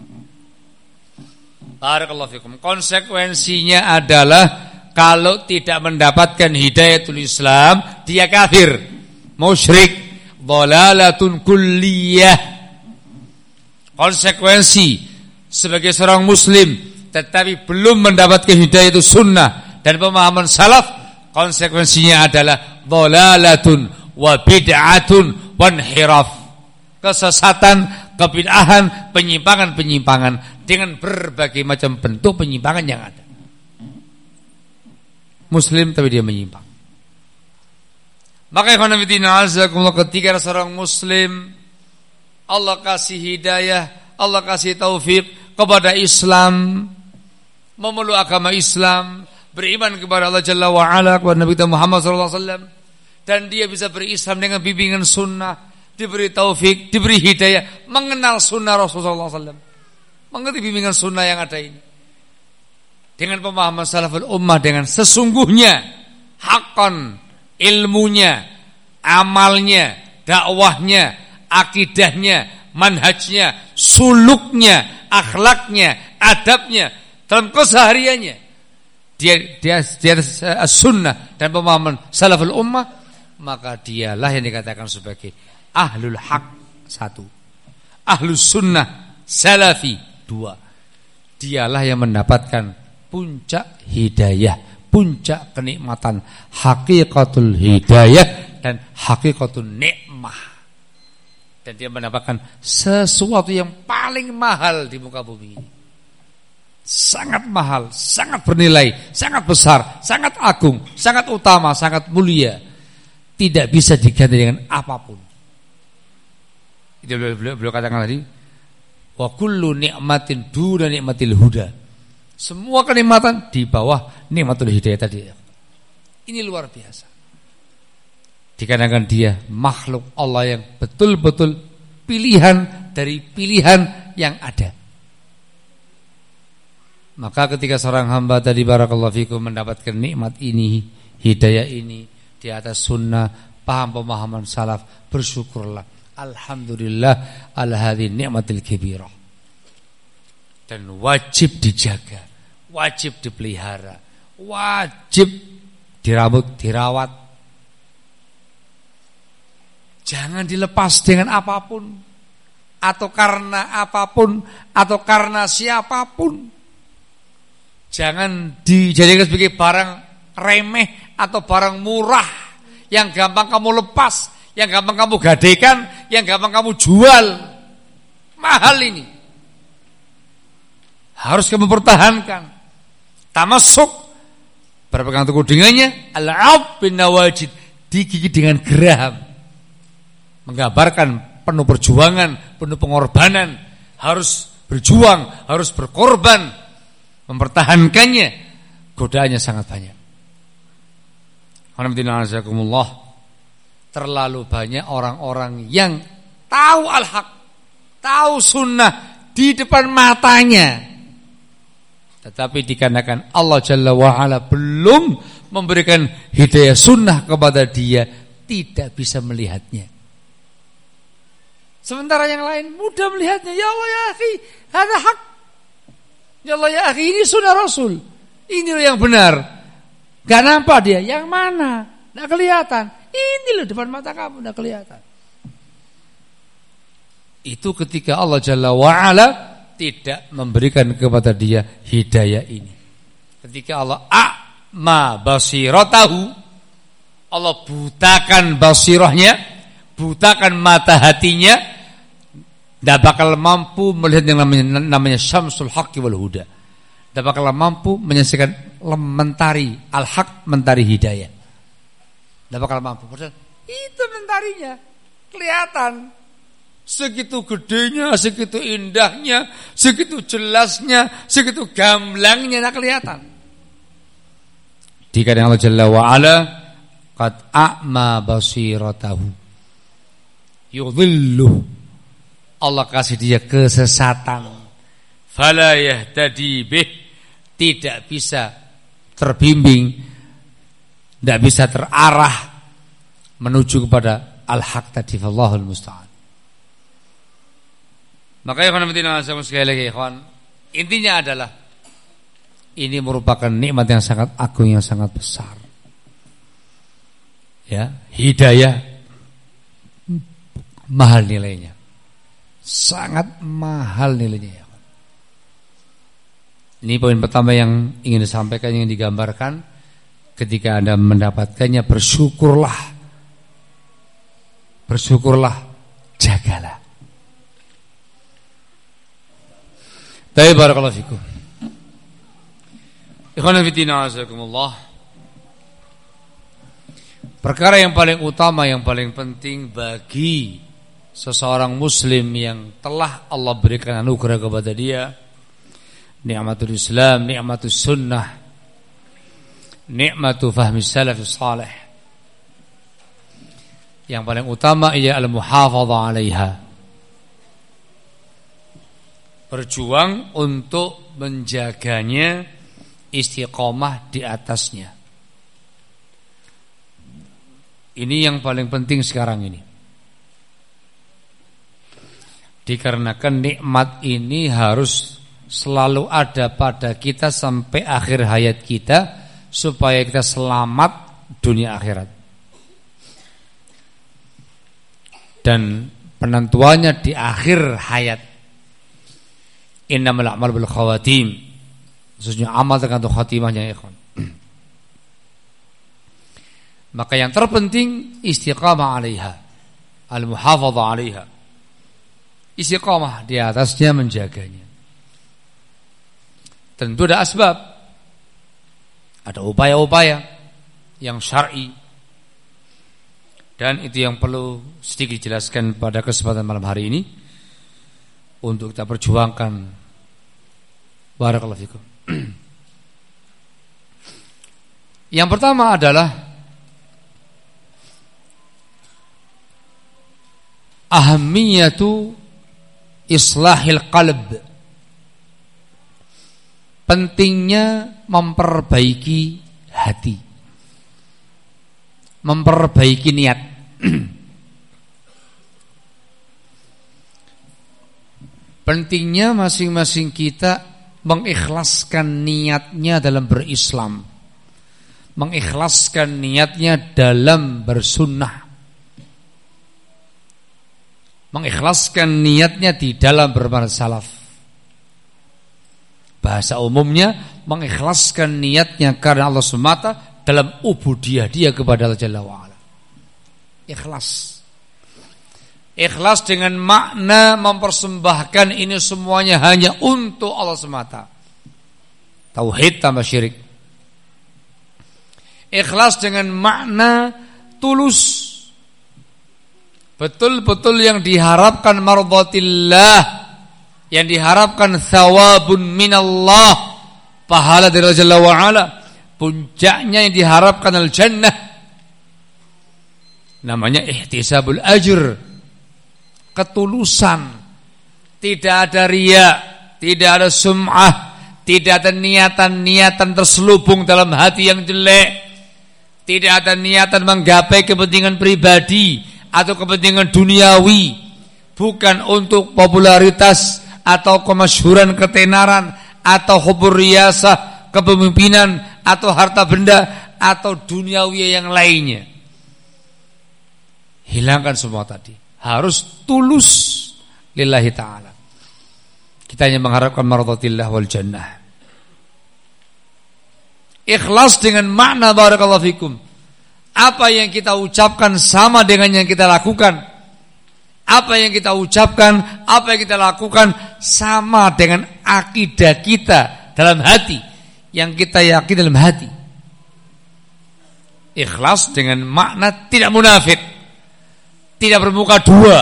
Barakallahu fikum. Konsekuensinya adalah kalau tidak mendapatkan hidayatul Islam, dia kafir, musyrik, dhalalatun kulliyah. Konsekuensi sebagai seorang muslim tetapi belum mendapatkan hidayatul sunnah dan pemahaman salaf, konsekuensinya adalah dhalalatun wa bid'atun wa inhiraf. Kesesatan, kebid'ahan, penyimpangan-penyimpangan dengan berbagai macam bentuk penyimpangan yang ada. Muslim tapi dia menyimpang. Maka ikhwan fillah azakumullah, ketika seorang muslim Allah kasih hidayah, Allah kasih taufik kepada Islam, memeluk agama Islam, beriman kepada Allah Jalla wa Ala, kepada Nabi Muhammad sallallahu alaihi wasallam, dan dia bisa berislam dengan bimbingan sunnah, diberi taufik, diberi hidayah, mengenal sunnah Rasulullah sallallahu alaihi wasallam, mengerti bimbingan sunnah yang ada ini, dengan pemahaman salaful ummah, dengan sesungguhnya, hakon, ilmunya, amalnya, dakwahnya, akidahnya, manhajnya, suluknya, akhlaknya, adabnya, dalam kesehariannya dia dia dia sunnah dan pemahaman salaful ummah, maka dialah yang dikatakan sebagai ahlul haq, satu, ahlus sunnah salafi, dua, dialah yang mendapatkan puncak hidayah, puncak kenikmatan, hakikatul hidayah dan hakikatul nikmah, dan dia mendapatkan sesuatu yang paling mahal di muka bumi ini. Sangat mahal, sangat bernilai, sangat besar, sangat agung, sangat utama, sangat mulia. Tidak bisa diganti dengan apapun. Itu beliau, beliau, beliau katakan tadi, wa kullu ni'matin duna ni'matil huda. Semua kenikmatan di bawah nikmatul hidayah tadi. Ini luar biasa. Dikarenakan dia makhluk Allah yang betul-betul pilihan dari pilihan yang ada. Maka ketika seorang hamba tadi barakallahu fikum mendapatkan nikmat ini, hidayah ini di atas sunnah, paham pemahaman salaf, bersyukurlah, alhamdulillah ala hadhihi ni'matil kabirah. Dan wajib dijaga, wajib dipelihara, wajib dirawat, dirawat. Jangan dilepas dengan apapun, atau karena apapun, atau karena siapapun. Jangan dijadikan sebagai barang remeh atau barang murah yang gampang kamu lepas, yang gampang kamu gadaikan, yang gampang kamu jual. Mahal ini, harus kamu pertahankan. Tamasuk, berpegang teguh dengannya, al-'ab bin nawajid, digigit dengan geram. Menggambarkan penuh perjuangan, penuh pengorbanan, harus berjuang, harus berkorban, mempertahankannya. Godaannya sangat banyak. Alhamdulillah, terlalu banyak orang-orang yang tahu al-haq, tahu sunnah di depan matanya, tetapi dikarenakan Allah Jalla wa'ala belum memberikan hidayah sunnah kepada dia, tidak bisa melihatnya. Sementara yang lain mudah melihatnya. Ya Allah ya akhi, hada hak. Ya Allah ya akhi, ini sunnah Rasul, ini loh yang benar. Gak nampak dia, yang mana? Gak kelihatan. Ini loh depan mata kamu, gak kelihatan. Itu ketika Allah Jalla wa'ala tidak memberikan kepada dia hidayah ini. Ketika Allah A a'ma basiratahu, Allah butakan basirahnya, butakan mata hatinya, tidak bakal mampu melihat yang namanya, namanya syamsul haqqi wal huda. Tidak bakal mampu menyaksikan mentari al-haq, mentari hidayah. Tidak bakal mampu. Padahal itu mentarinya kelihatan. Segitu gedenya, segitu indahnya, segitu jelasnya, segitu gamblangnya, tak kelihatan. Dikatakan Allah Jalla wa'ala, qad a'ma basiratahu, yudhilluh, Allah kasih dia kesesatan, fala yahtadi bih, tidak bisa terbimbing, tidak bisa terarah menuju kepada al-haq tadi. Wallahul musta'an. Maka ikhwan fillah sekali lagi ikhwan, intinya adalah ini merupakan nikmat yang sangat agung, yang sangat besar. Ya, hidayah mahal nilainya. Sangat mahal nilainya ya. Ini poin pertama yang ingin disampaikan, yang digambarkan. Ketika Anda mendapatkannya, bersyukurlah. Bersyukurlah, jagalah. Baik, barakallahu fikum. Ikhwan fillah azakumullah. Perkara yang paling utama, yang paling penting bagi seseorang muslim yang telah Allah berikan anugerah kepada dia, nikmatul Islam, nikmatul sunnah, nikmatul fahmi salafus salih, yang paling utama ia al-muhafadzah 'alaiha. Berjuang untuk menjaganya, istiqomah di atasnya. Ini yang paling penting sekarang ini. Dikarenakan nikmat ini harus selalu ada pada kita sampai akhir hayat kita, supaya kita selamat dunia akhirat. Dan penentuannya di akhir hayat. Innamal a'malu bil khawatim. Khususnya amal tergantung khatimahnya ya ikhwan. Maka yang terpenting istiqamah 'alaiha, al-muhafadzah 'alaiha. Istiqamah di atasnya, menjaganya. Tentu ada asbab, ada upaya-upaya yang syar'i, dan itu yang perlu sedikit dijelaskan pada kesempatan malam hari ini untuk kita perjuangkan. Barakallahu fikum. Yang pertama adalah ahamiyatu islahil qalb. Pentingnya memperbaiki hati, memperbaiki niat. Pentingnya masing-masing kita mengikhlaskan niatnya dalam berislam, mengikhlaskan niatnya dalam bersunnah, mengikhlaskan niatnya di dalam bermanhaj salaf. Bahasa umumnya, mengikhlaskan niatnya karena Allah semata dalam ubudiyah dia kepada Allah Jalla wa'ala. Ikhlas. Ikhlas dengan makna mempersembahkan ini semuanya hanya untuk Allah semata. Tauhid tambah syirik. Ikhlas dengan makna tulus, betul-betul yang diharapkan mardhatillah, yang diharapkan thawabun minallah, pahala dari Allah Jalla wa'ala, puncaknya yang diharapkan al-jannah. Namanya ihtisabul ajr, ketulusan. Tidak ada riya, tidak ada sum'ah, tidak ada niatan-niatan terselubung dalam hati yang jelek, tidak ada niatan menggapai kepentingan pribadi atau kepentingan duniawi, bukan untuk popularitas atau kemasyhuran, ketenaran, atau hubur riyasah, kepemimpinan, atau harta benda, atau duniawi yang lainnya. Hilangkan semua tadi. Harus tulus lillahi ta'ala. Kita hanya mengharapkan mardhatillah wal jannah. Ikhlas dengan makna barakallahu fikum. Apa yang kita ucapkan sama dengan yang kita lakukan. Apa yang kita ucapkan, apa yang kita lakukan sama dengan akidah kita dalam hati, yang kita yakin dalam hati. Ikhlas dengan makna tidak munafik, tidak bermuka dua.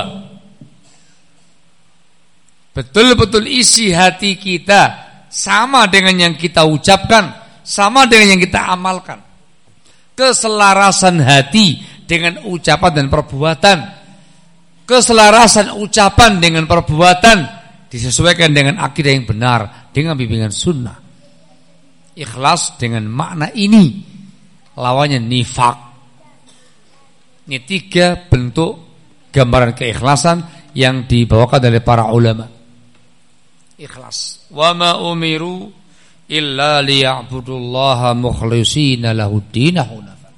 Betul-betul isi hati kita sama dengan yang kita ucapkan, sama dengan yang kita amalkan. Keselarasan hati dengan ucapan dan perbuatan, keselarasan ucapan dengan perbuatan disesuaikan dengan akidah yang benar, dengan bimbingan sunnah. Ikhlas dengan makna ini, lawannya nifak. Ini tiga bentuk gambaran keikhlasan yang dibawakan oleh para ulama. Ikhlas. Wa ma umiru illa liya'budullaha mukhlishina lahud-din hunafa.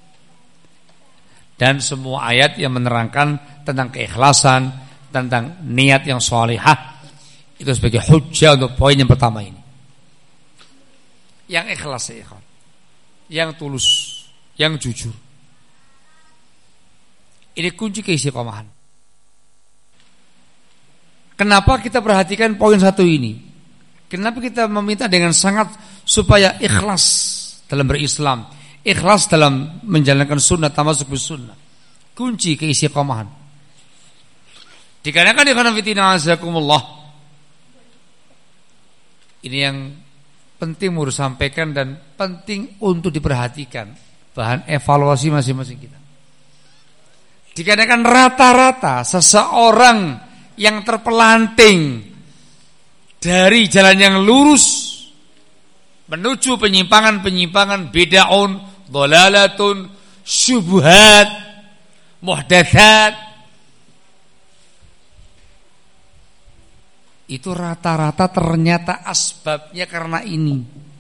Dan semua ayat yang menerangkan tentang keikhlasan, tentang niat yang salihah, itu sebagai hujjah untuk poin yang pertama ini. Yang ikhlas ya ikhwan, yang tulus, yang jujur. Ini kunci keistiqomahan. Kenapa kita perhatikan poin satu ini? Kenapa kita meminta dengan sangat supaya ikhlas dalam berislam, ikhlas dalam menjalankan sunnah, tamasuk bis sunnah. Kunci keistiqomahan. Dikarenakan ikhwan fillah azakumullah. Ini yang penting mau disampaikan dan penting untuk diperhatikan, bahan evaluasi masing-masing kita. Dikarenakan rata-rata seseorang yang terpelanting dari jalan yang lurus menuju penyimpangan-penyimpangan, bid'ahun, dhalalatun, syubhat, muhdatsat, itu rata-rata ternyata asbabnya karena ini.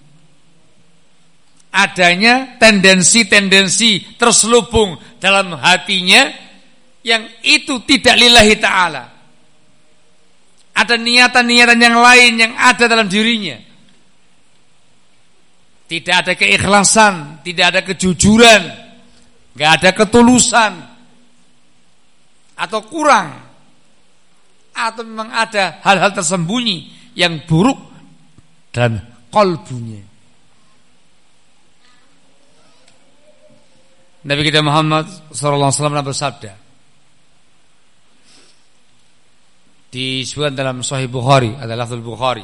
Adanya tendensi-tendensi terselubung dalam hatinya yang itu tidak lillahi ta'ala. Ada niatan-niatan yang lain yang ada dalam dirinya. Tidak ada keikhlasan, tidak ada kejujuran, enggak ada ketulusan, atau kurang, atau memang ada hal-hal tersembunyi yang buruk dalam qalbunya. Nabi kita Muhammad sallallahu alaihi wasallam bersabda, disebutkan dalam Sahih Bukhari, adalah lafzul Bukhari,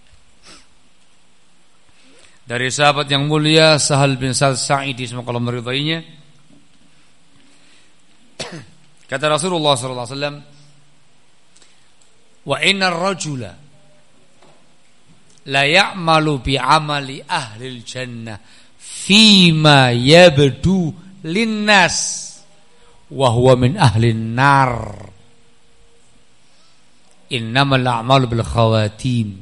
dari sahabat yang mulia Sahal bin Sa'id Sa'idi, semoga Allah meridainya. Kata Rasulullah sallallahu alaihi wasallam, wa innar rajula la ya'malu bi amali ahli jannah fima yabdu linnas wa huwa min ahli nar. Innamal a'malu bil khawatim.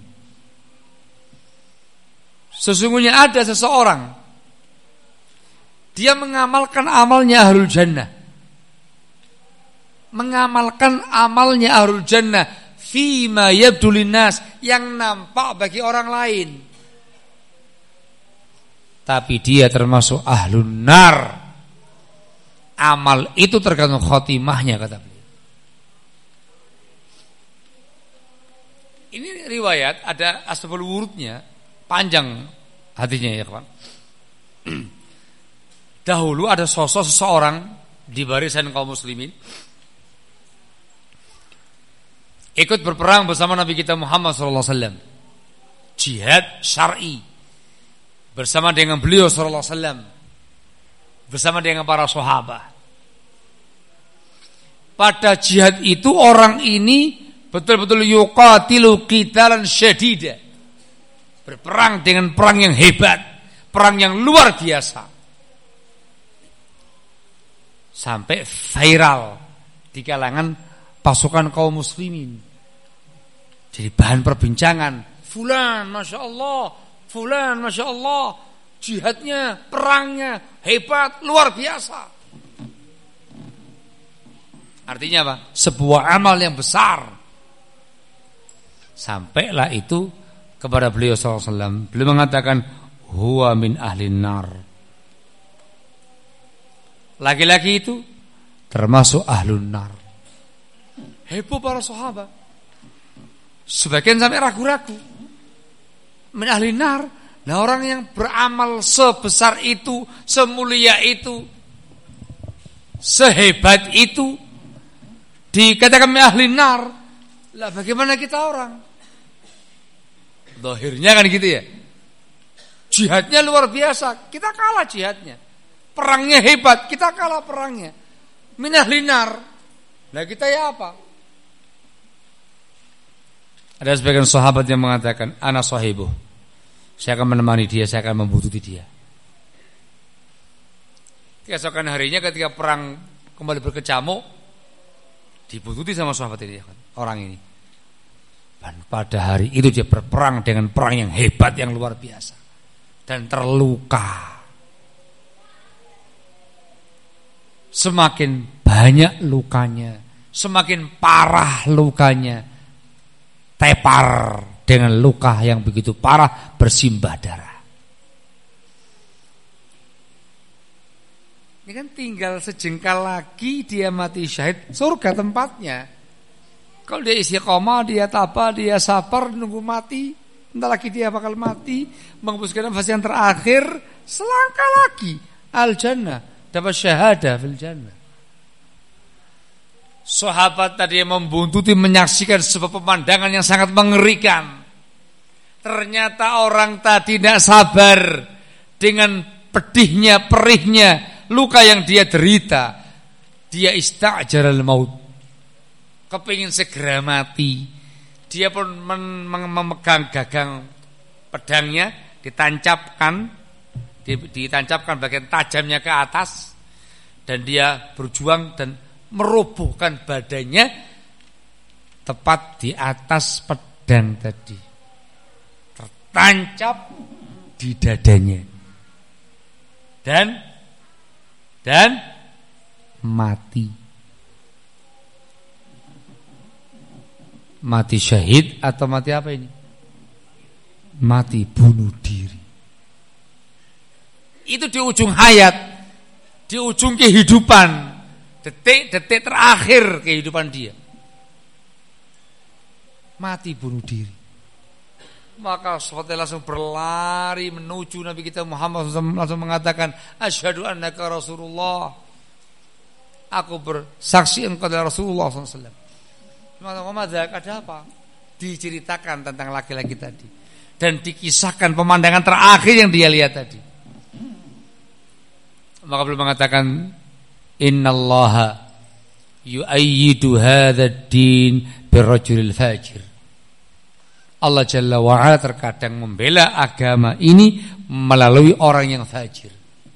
Sesungguhnya ada seseorang, dia mengamalkan amalnya ahlul jannah, mengamalkan amalnya ahlul jannah fima yabdu linnas, yang nampak bagi orang lain, tapi dia termasuk ahlun nar. Amal itu tergantung khotimahnya, kata beliau. Ini riwayat, ada asbabul wurudnya, panjang hadisnya ya kawan. Dahulu ada sosok seseorang di barisan kaum muslimin, ikut berperang bersama Nabi kita Muhammad sallallahu alaihi wasallam, jihad syar'i bersama dengan beliau sallallahu alaihi wasallam, bersama dengan para sahabat. Pada jihad itu orang ini betul-betul yuqatilu qitalan syadida, berperang dengan perang yang hebat, perang yang luar biasa, sampai viral di kalangan pasukan kaum muslimin, jadi bahan perbincangan. Fulan masya Allah, fulan masya Allah, jihadnya, perangnya hebat, luar biasa. Artinya apa? Sebuah amal yang besar. Sampailah itu kepada beliau sallallahu alaihi wasallam. Beliau mengatakan, huwa min ahlin nar. Laki-laki itu termasuk ahlun nar. Heboh para sahabat. Sebagian sampai ragu-ragu. Min ahlin nar. Nah, orang yang beramal sebesar itu, semulia itu, sehebat itu, dikatakan min ahlin nar. Lah bagaimana kita orang? Zahirnya kan gitu ya. Jihadnya luar biasa, kita kalah jihadnya. Perangnya hebat, kita kalah perangnya. Min ahlin nar. Nah kita ya apa? Ada sebagian sahabat yang mengatakan, ana sahibuh. Saya akan menemani dia, saya akan membututi dia. Keesokan harinya ketika perang kembali berkecamuk, dibututi sama sahabat ini, orang ini. Dan pada hari itu dia berperang dengan perang yang hebat, yang luar biasa. Dan terluka. Semakin banyak lukanya, semakin parah lukanya, tepar dengan luka yang begitu parah, bersimbah darah. Ini kan tinggal sejengkal lagi dia mati syahid, surga tempatnya. Kalau dia istiqomah, dia tabah, dia sabar, nunggu mati, entah lagi dia bakal mati, menghembuskan nafas yang terakhir, selangkah lagi al-jannah. Dapat syahadah fil jannah. Sahabat tadi yang membuntuti menyaksikan sebuah pemandangan yang sangat mengerikan. Ternyata orang tadi tidak sabar dengan pedihnya, perihnya luka yang dia derita. Dia ista'jaral maut, kepingin segera mati. Dia pun memegang gagang pedangnya, ditancapkan ditancapkan bagian tajamnya ke atas, dan dia berjuang dan merobohkan badannya tepat di atas pedang tadi, tertancap di dadanya, dan dan mati. Mati syahid atau mati apa ini? Mati bunuh diri. Itu di ujung hayat, di ujung kehidupan, detik-detik terakhir kehidupan dia, mati bunuh diri. Maka sahabat langsung berlari menuju Nabi kita Muhammad shallallahu alaihi wasallam, langsung mengatakan, asyhadu annaka Rasulullah, aku bersaksi engkau adalah Rasulullah shallallahu alaihi wasallam. Maka ada apa? Diceritakan tentang laki-laki tadi, dan dikisahkan pemandangan terakhir yang dia lihat tadi. Maka beliau mengatakan, innallaha yu'ayyidu hadzal din birrajulil fajir. Allah Jalla wa'ala terkadang membela agama ini melalui orang yang fajir.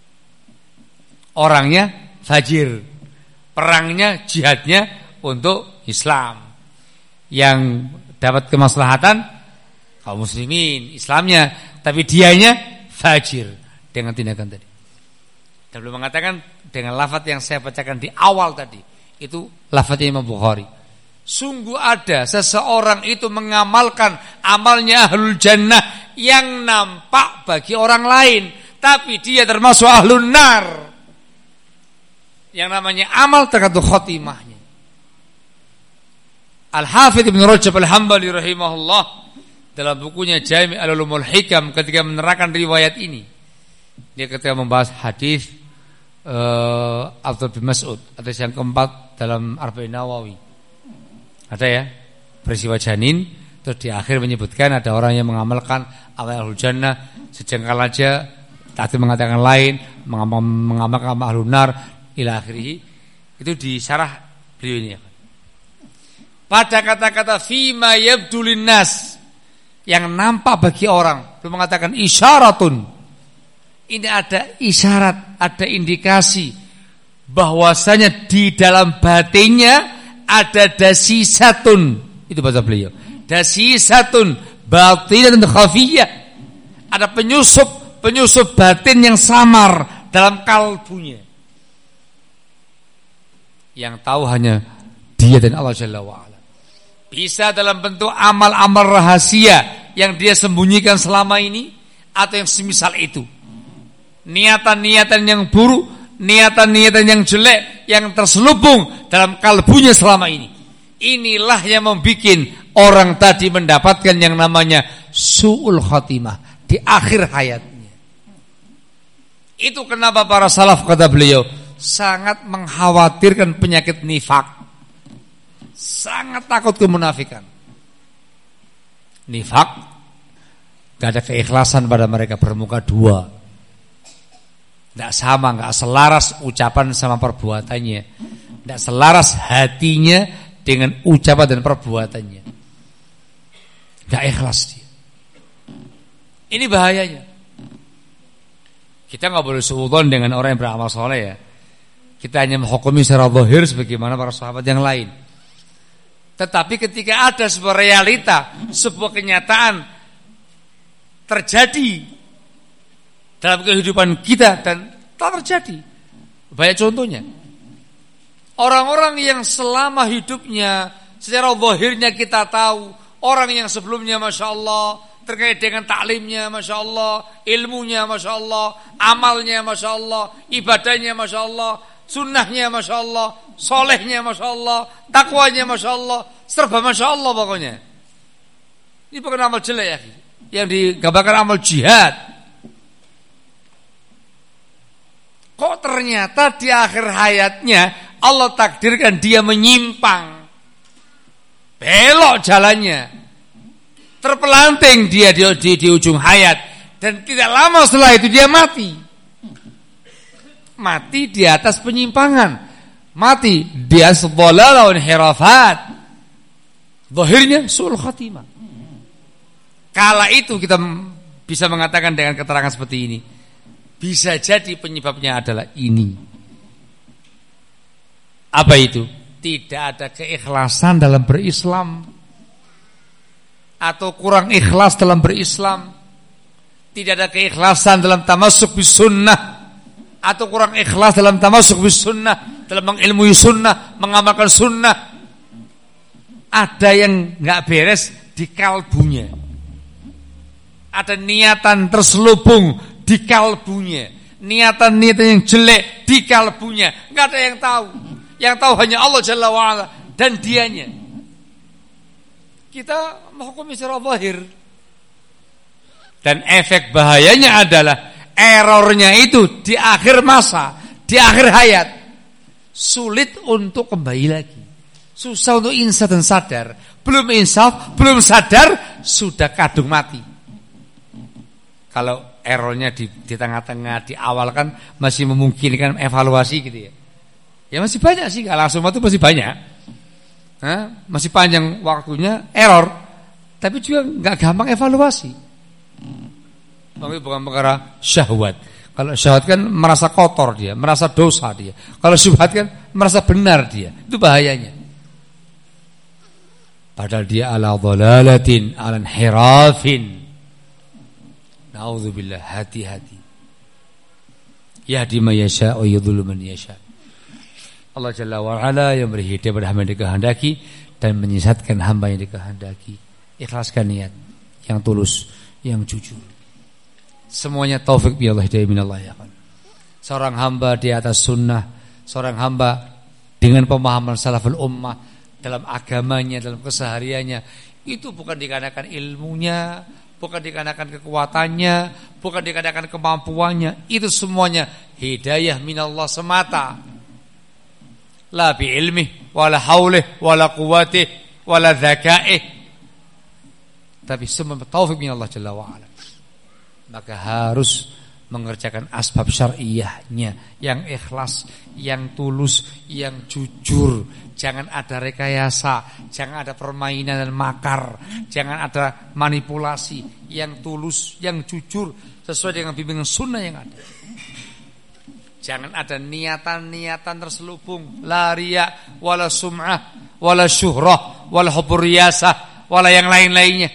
Orangnya fajir, perangnya, jihadnya untuk Islam, yang dapat kemaslahatan kaum muslimin, Islamnya, tapi dianya fajir dengan tindakan tadi. Dan beliau mengatakan dengan lafaz yang saya bacakan di awal tadi, itu lafaznya Imam Bukhari. Sungguh ada seseorang itu mengamalkan amalnya ahlul jannah yang nampak bagi orang lain, tapi dia termasuk ahlun nar. Yang namanya amal tergantung khotimahnya. Al-Hafidz Ibnu Rajab Al-Hambali rahimahullah dalam bukunya Jami' Al-Ulumul Hikam ketika menerangkan riwayat ini, dia ketika membahas hadis Uh, Abdul bin Mas'ud, hadis yang keempat dalam Arba'in Nawawi, ada ya peristiwa janin, terus di akhir menyebutkan ada orang yang mengamalkan amal ahlul jannah sejengkal aja, tadi mengatakan lain, mengamal, mengamalkan amal ahlun nar ila akhirih. Itu disyarah beliau ini. Pada kata-kata fima yabdulin nas, yang nampak bagi orang, beliau mengatakan isyaratun. Ini ada isyarat, ada indikasi bahwasanya di dalam batinnya ada dasisatun. Itu bahasa beliau. Dasisatun batinatun khafiyah. Ada penyusup, penyusup batin yang samar dalam kalbunya. Yang tahu hanya dia dan Allah Jalla wa'ala. Bisa dalam bentuk amal-amal rahasia yang dia sembunyikan selama ini, atau yang semisal itu. Niatan-niatan yang buruk, niatan-niatan yang jelek yang terselubung dalam kalbunya selama ini. Inilah yang membuat orang tadi mendapatkan yang namanya su'ul khatimah di akhir hayatnya. Itu kenapa para salaf, kata beliau, sangat mengkhawatirkan penyakit nifak. Sangat takut kemunafikan. Nifak, gak ada keikhlasan pada mereka, bermuka dua. Gak sama, gak selaras ucapan sama perbuatannya. Gak selaras hatinya dengan ucapan dan perbuatannya. Gak ikhlas dia. Ini bahayanya. Kita gak boleh suudzon dengan orang yang beramal soleh ya. Kita hanya menghukumi secara zahir sebagaimana para sahabat yang lain. Tetapi ketika ada sebuah realita, sebuah kenyataan terjadi dalam kehidupan kita dan telah terjadi, banyak contohnya. Orang-orang yang selama hidupnya secara zahirnya kita tahu, orang yang sebelumnya Masya Allah terkait dengan taklimnya Masya Allah, ilmunya Masya Allah, amalnya Masya Allah, ibadahnya Masya Allah, sunnahnya Masya Allah, solehnya Masya Allah, takwanya Masya Allah, serba Masya Allah pokoknya. Ini bukan amal jelek ya, yang digambarkan amal jihad. Kok ternyata di akhir hayatnya Allah takdirkan dia menyimpang, belok jalannya, terpelanting dia di, di, di ujung hayat, dan tidak lama setelah itu dia mati. Mati di atas penyimpangan, mati di atas dhalalah wa inhirafat. Zahirnya su'ul khatimah. Kala itu kita bisa mengatakan dengan keterangan seperti ini, bisa jadi penyebabnya adalah ini. Apa itu? Tidak ada keikhlasan dalam berislam, atau kurang ikhlas dalam berislam. Tidak ada keikhlasan dalam tamasuk bis sunnah, atau kurang ikhlas dalam tamasuk bis sunnah, dalam mengilmui sunnah, mengamalkan sunnah. Ada yang nggak beres di kalbunya. Ada niatan terselubung di kalbunya, niatan-niatan yang jelek di kalbunya. Nggak ada yang tahu. Yang tahu hanya Allah Jalla wa'ala dan dianya. Kita menghukumi secara zahir. Dan efek bahayanya adalah errornya itu di akhir masa, di akhir hayat, sulit untuk kembali lagi. Susah untuk insaf dan sadar. Belum insaf, belum sadar, sudah kadung mati. Kalau errornya di, di tengah-tengah, di awal kan masih memungkinkan evaluasi gitu ya. Ya masih banyak sih, kalau langsung itu masih banyak. Hah? Masih panjang waktunya error, tapi juga nggak gampang evaluasi. Tapi bukan perkara syahwat. Kalau syahwat kan merasa kotor dia, merasa dosa dia. Kalau syubhat kan merasa benar dia. Itu bahayanya. Padahal dia ala dhalalatin, ala inhirafin. Na'udzubillah, hati-hati. Yahdi man yasha' wa yudhillu man yasha'. Allah Jalla wa Ala yang beri hidayah pada hamba yang dikehendaki dan menyesatkan hamba yang dikehendaki. Ikhlaskan niat yang tulus, yang jujur. Semuanya taufik bi Allah, hidayah minallah ya kan. Seorang hamba di atas sunnah, seorang hamba dengan pemahaman salaful ummah dalam agamanya, dalam kesehariannya, itu bukan dikarenakan ilmunya, bukan dikarenakan kekuatannya, bukan dikarenakan kemampuannya. Itu semuanya hidayah minallah semata. La bi ilmih, wala haulih, wala quwatih, wala dzakaih. Tapi semua taufik minallah Jalla wa Ala. Maka harus mengerjakan asbab syar'iyahnya yang ikhlas, yang tulus, yang jujur. Jangan ada rekayasa, jangan ada permainan dan makar, jangan ada manipulasi. Yang tulus, yang jujur sesuai dengan bimbingan sunnah yang ada. Jangan ada niatan-niatan terselubung, la riya, wala sum'ah, wala syuhrah, wala hubur riyasah, wala yang lain-lainnya.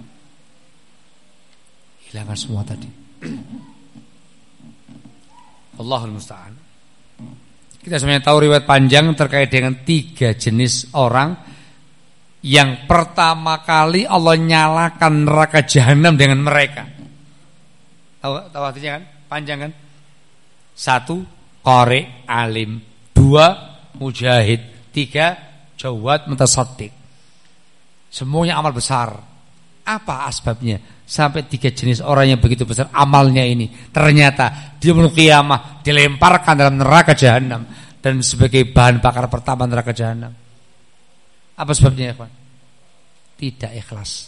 Hilangkan semua tadi. Allahul musta'an. Kita sebenarnya tahu riwayat panjang terkait dengan tiga jenis orang yang pertama kali Allah nyalakan neraka jahanam dengan mereka. Tahu tahu artinya kan? Panjang kan? Satu, qari alim. Dua, mujahid. Tiga, jawad mutasaddiq. Semuanya amal besar. Apa asbabnya? Sampai tiga jenis orang yang begitu besar amalnya ini. Ternyata dia menuju kiamah dilemparkan dalam neraka jahanam. Dan sebagai bahan bakar pertama neraka jahanam. Apa sebabnya ya kawan? Tidak ikhlas.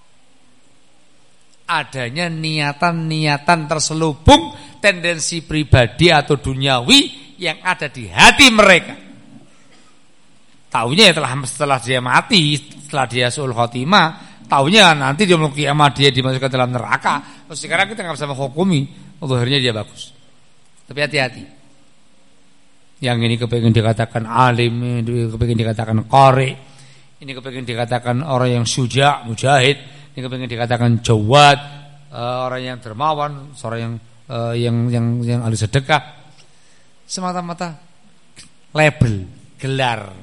Adanya niatan-niatan terselubung tendensi pribadi atau duniawi yang ada di hati mereka. Taunya setelah setelah dia mati, setelah dia suul khotimah, taunya nanti dia menuju kiamat dia dimasukkan dalam neraka. Terus sekarang kita nggak bisa menghukumi, akhirnya dia bagus. Tapi hati-hati. Yang ini kepingin dikatakan alim, ini kepingin dikatakan qari, ini kepingin dikatakan orang yang syuja, mujahid, ini kepingin dikatakan jawad, uh, orang yang dermawan, seorang yang uh, yang yang yang ahli sedekah. Semata-mata label, gelar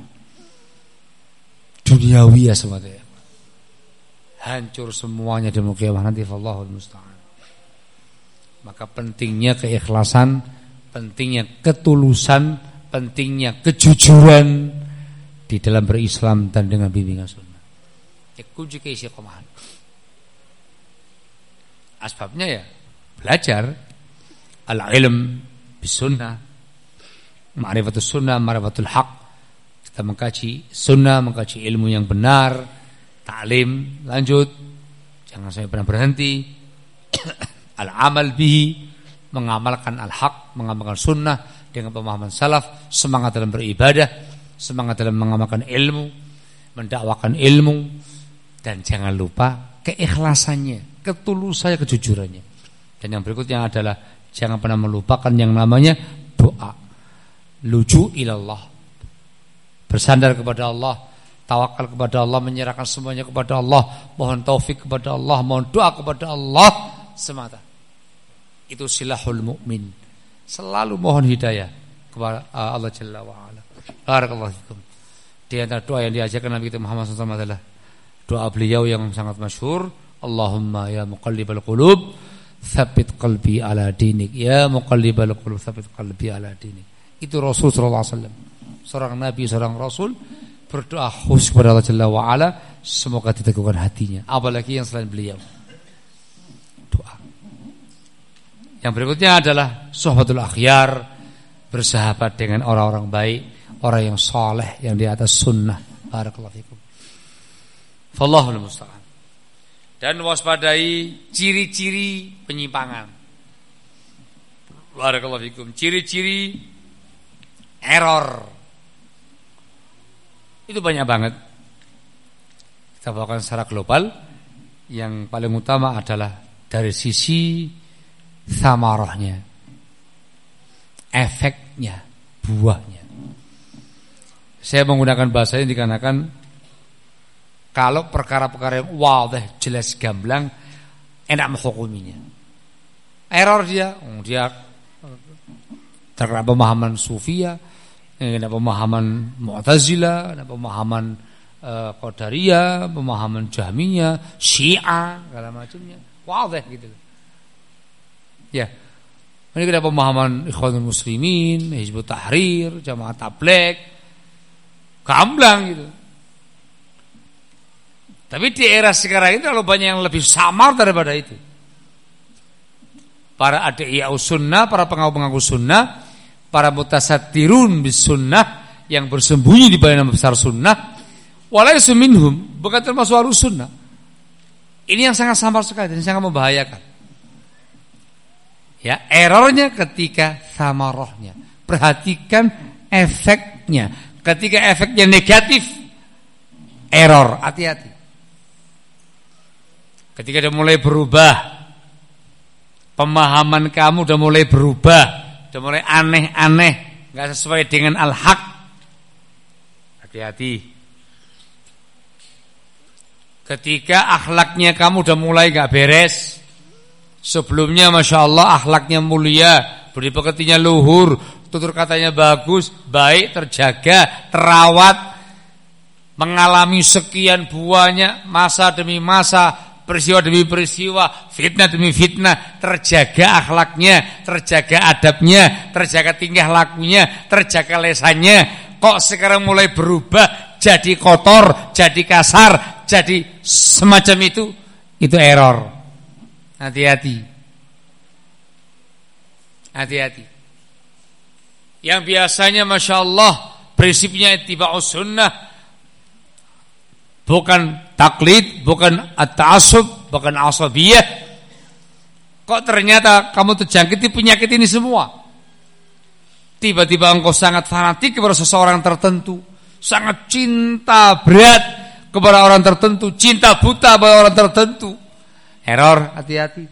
duniawi ya semata ya. Hancur semuanya di muka nanti wallahul musta'an. Maka pentingnya keikhlasan, pentingnya ketulusan, pentingnya kejujuran di dalam berislam dan dengan bimbingan sunnah. Ya kunci keistiqomahan. Asbabnya ya belajar al-ilm bis-sunnah, ma'rifatus sunnah, ma'rifatul haq. Kita mengkaji sunnah, mengkaji ilmu yang benar, ta'lim, lanjut, jangan sampai pernah berhenti. Al-amal bihi, mengamalkan al-haq, mengamalkan sunnah dengan pemahaman salaf, semangat dalam beribadah, semangat dalam mengamalkan ilmu, mendakwakan ilmu, dan jangan lupa keikhlasannya, ketulusannya, kejujurannya. Dan yang berikutnya adalah jangan pernah melupakan yang namanya doa, luju ilallah, bersandar kepada Allah, tawakal kepada Allah, menyerahkan semuanya kepada Allah, mohon taufik kepada Allah, mohon doa kepada Allah semata. Itu silahul mukmin. Selalu mohon hidayah kepada Allah Jalla wa Ala. Barakallahu fikum. Di antara doa yang diajarkan Nabi kita Muhammad shallallahu alaihi wasallam adalah doa beliau yang sangat masyhur, Allahumma ya muqallibal qulub, tsabbit qalbi ala dinik. Ya muqallibal qulub, tsabbit qalbi ala dinik. Itu Rasul sallallahu alaihi wasallam. Seorang nabi, seorang rasul berdoa khusus kepada Allah Jalla wa Ala, semoga diteguhkan hatinya. Apalagi yang selain beliau. Doa. Yang berikutnya adalah suhbatul akhyar, bersahabat dengan orang-orang baik, orang yang saleh, yang di atas sunnah. Barakallahu fikum. Wallahul musta'an. Dan waspadai ciri-ciri penyimpangan. Barakallahu fikum. Ciri-ciri error. Itu banyak banget. Kita bawakan secara global. Yang paling utama adalah dari sisi samarahnya, efeknya, buahnya. Saya menggunakan bahasa ini dikarenakan kalau perkara-perkara yang wadih, jelas, gamblang, enak menghukuminya. Error dia, dia terkena pemahaman Sufia, kena pemahaman Mu'tazilah, kena pemahaman uh, Qadariyah, pemahaman Jahmiyah, Syiah, segala macamnya. Wadih gitu. Ya, ini kita pemahaman Ikhwanul Muslimin, Hizbut Tahrir, Jamaah Tabligh, gamblang gitu. Tapi di era sekarang ini terlalu banyak yang lebih samar daripada itu. Para ad'iyah sunnah, para pengaku-pengaku sunnah, para mutasatirun bis sunnah, yang bersembunyi di balik nama besar sunnah, walaysu minhum, bukan termasuk ahlus sunnah. Ini yang sangat samar sekali dan sangat membahayakan. Ya, errornya ketika samarahnya. Perhatikan efeknya. Ketika efeknya negatif, error, hati-hati. Ketika dia mulai berubah, pemahaman kamu udah mulai berubah, udah mulai aneh-aneh, enggak sesuai dengan al-haq, hati-hati. Ketika akhlaknya kamu udah mulai enggak beres, sebelumnya Masya Allah akhlaknya mulia, budi pekertinya luhur, tutur katanya bagus, baik, terjaga, terawat, mengalami sekian buahnya masa demi masa peristiwa demi peristiwa, fitnah demi fitnah, terjaga akhlaknya, terjaga adabnya, terjaga tingkah lakunya, terjaga lesannya. Kok sekarang mulai berubah jadi kotor, jadi kasar, jadi semacam itu? Itu error. Hati-hati. Hati-hati. Yang biasanya Masya Allah prinsipnya ittiba'us sunnah, bukan taklid, bukan at-ta'assub, bukan asabiyah. Kok ternyata kamu terjangkiti penyakit ini semua? Tiba-tiba engkau sangat fanatik kepada seseorang tertentu, sangat cinta berat kepada orang tertentu, cinta buta kepada orang tertentu. Error, hati-hati.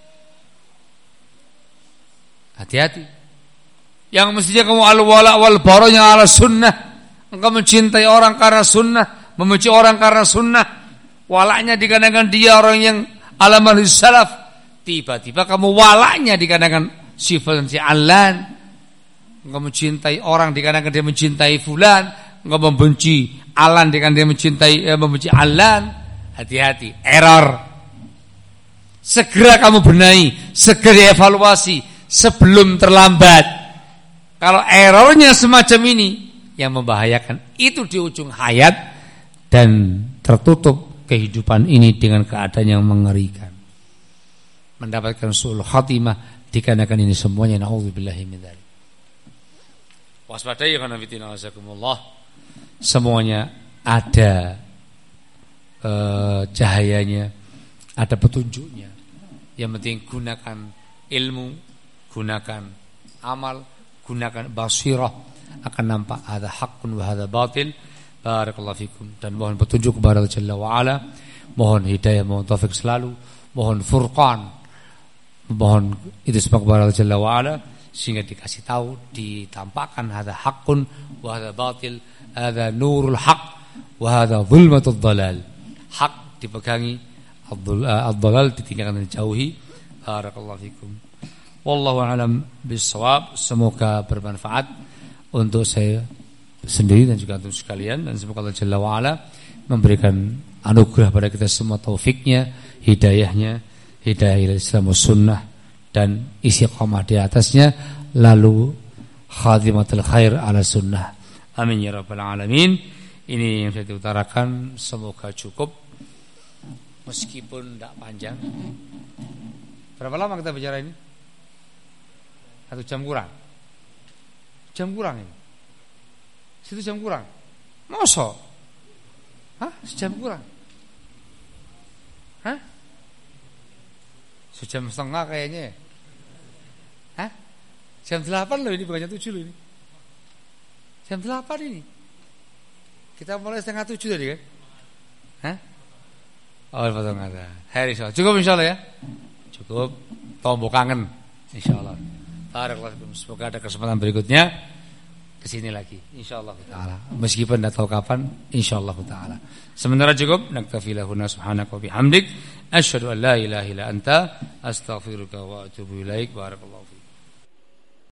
Hati-hati. Yang mestinya kamu al-wala wal bara yang ala sunnah. Engkau mencintai orang karena sunnah, membenci orang karena sunnah. Walaknya dikarenakan dia orang yang ala manhaj salaf. Tiba-tiba kamu walaknya dikarenakan sifat si alan. Engkau mencintai orang dikarenakan dia mencintai fulan. Engkau membenci alan dikarenakan dia mencintai eh, membenci alan. Hati-hati, error. Segera kamu benahi, segera evaluasi sebelum terlambat. Kalau errornya semacam ini yang membahayakan, itu di ujung hayat dan tertutup kehidupan ini dengan keadaan yang mengerikan. Mendapatkan su'ul khatimah dikarenakan ini semuanya. Na'udzubillahi min dzalik. Waspadai khana fitina wasakumullah. Semuanya ada eh, cahayanya, ada petunjuknya. Yang penting gunakan ilmu, gunakan amal, gunakan basirah, akan nampak ada haqqun wa hadza batil. Barakallahu fikum. Dan mohon petunjuk kepada Allah Jalla wa Ala, mohon hidayah, mohon taufik selalu, mohon furqan, mohon itu sebab kepada Allah Jalla wa Ala, sehingga dikasih tahu, ditampakkan hadza haqqun wa hadza batil, hadza nurul haqq wa hadza zulmatud dhalal. Hak dipegangi, ad-dhalal ditinggalkan dan dijauhi. Barakallahu fikum. Wallahu a'lam bissawab. Semoga bermanfaat untuk saya sendiri dan juga untuk sekalian, dan semoga Allah Jalla wa Ala memberikan anugerah pada kita semua, taufiknya, hidayahnya, hidayah Islam sunnah dan istiqamah di atasnya, lalu khatimatul khair ala sunnah. Amin ya rabbal alamin. Ini yang saya utarakan, semoga cukup meskipun tidak panjang. Berapa lama kita bicara ini? Satu jam kurang. Jam kurang ini. Situ jam kurang. Masa? Hah? Sejam kurang? Hah? Sejam setengah kayaknya. Hah? Jam delapan loh ini, bukannya tujuh loh ini. Jam delapan ini. Kita mulai setengah tujuh tadi kan? Hah? Oh, potong ada. Hari insya Allah. Cukup insya Allah ya? Cukup. Tombol kangen insya Allah. Barakallahu. Semoga ada kesempatan berikutnya kesini lagi insyaallah taala, meskipun tidak tahu kapan, insyaallah taala. Sementara cukup, naktafi lahuna subhanaka wa bihamdik, asyhadu an la ilaha illa anta, astaghfiruka wa atubu ilaik. Barakallahu fiik.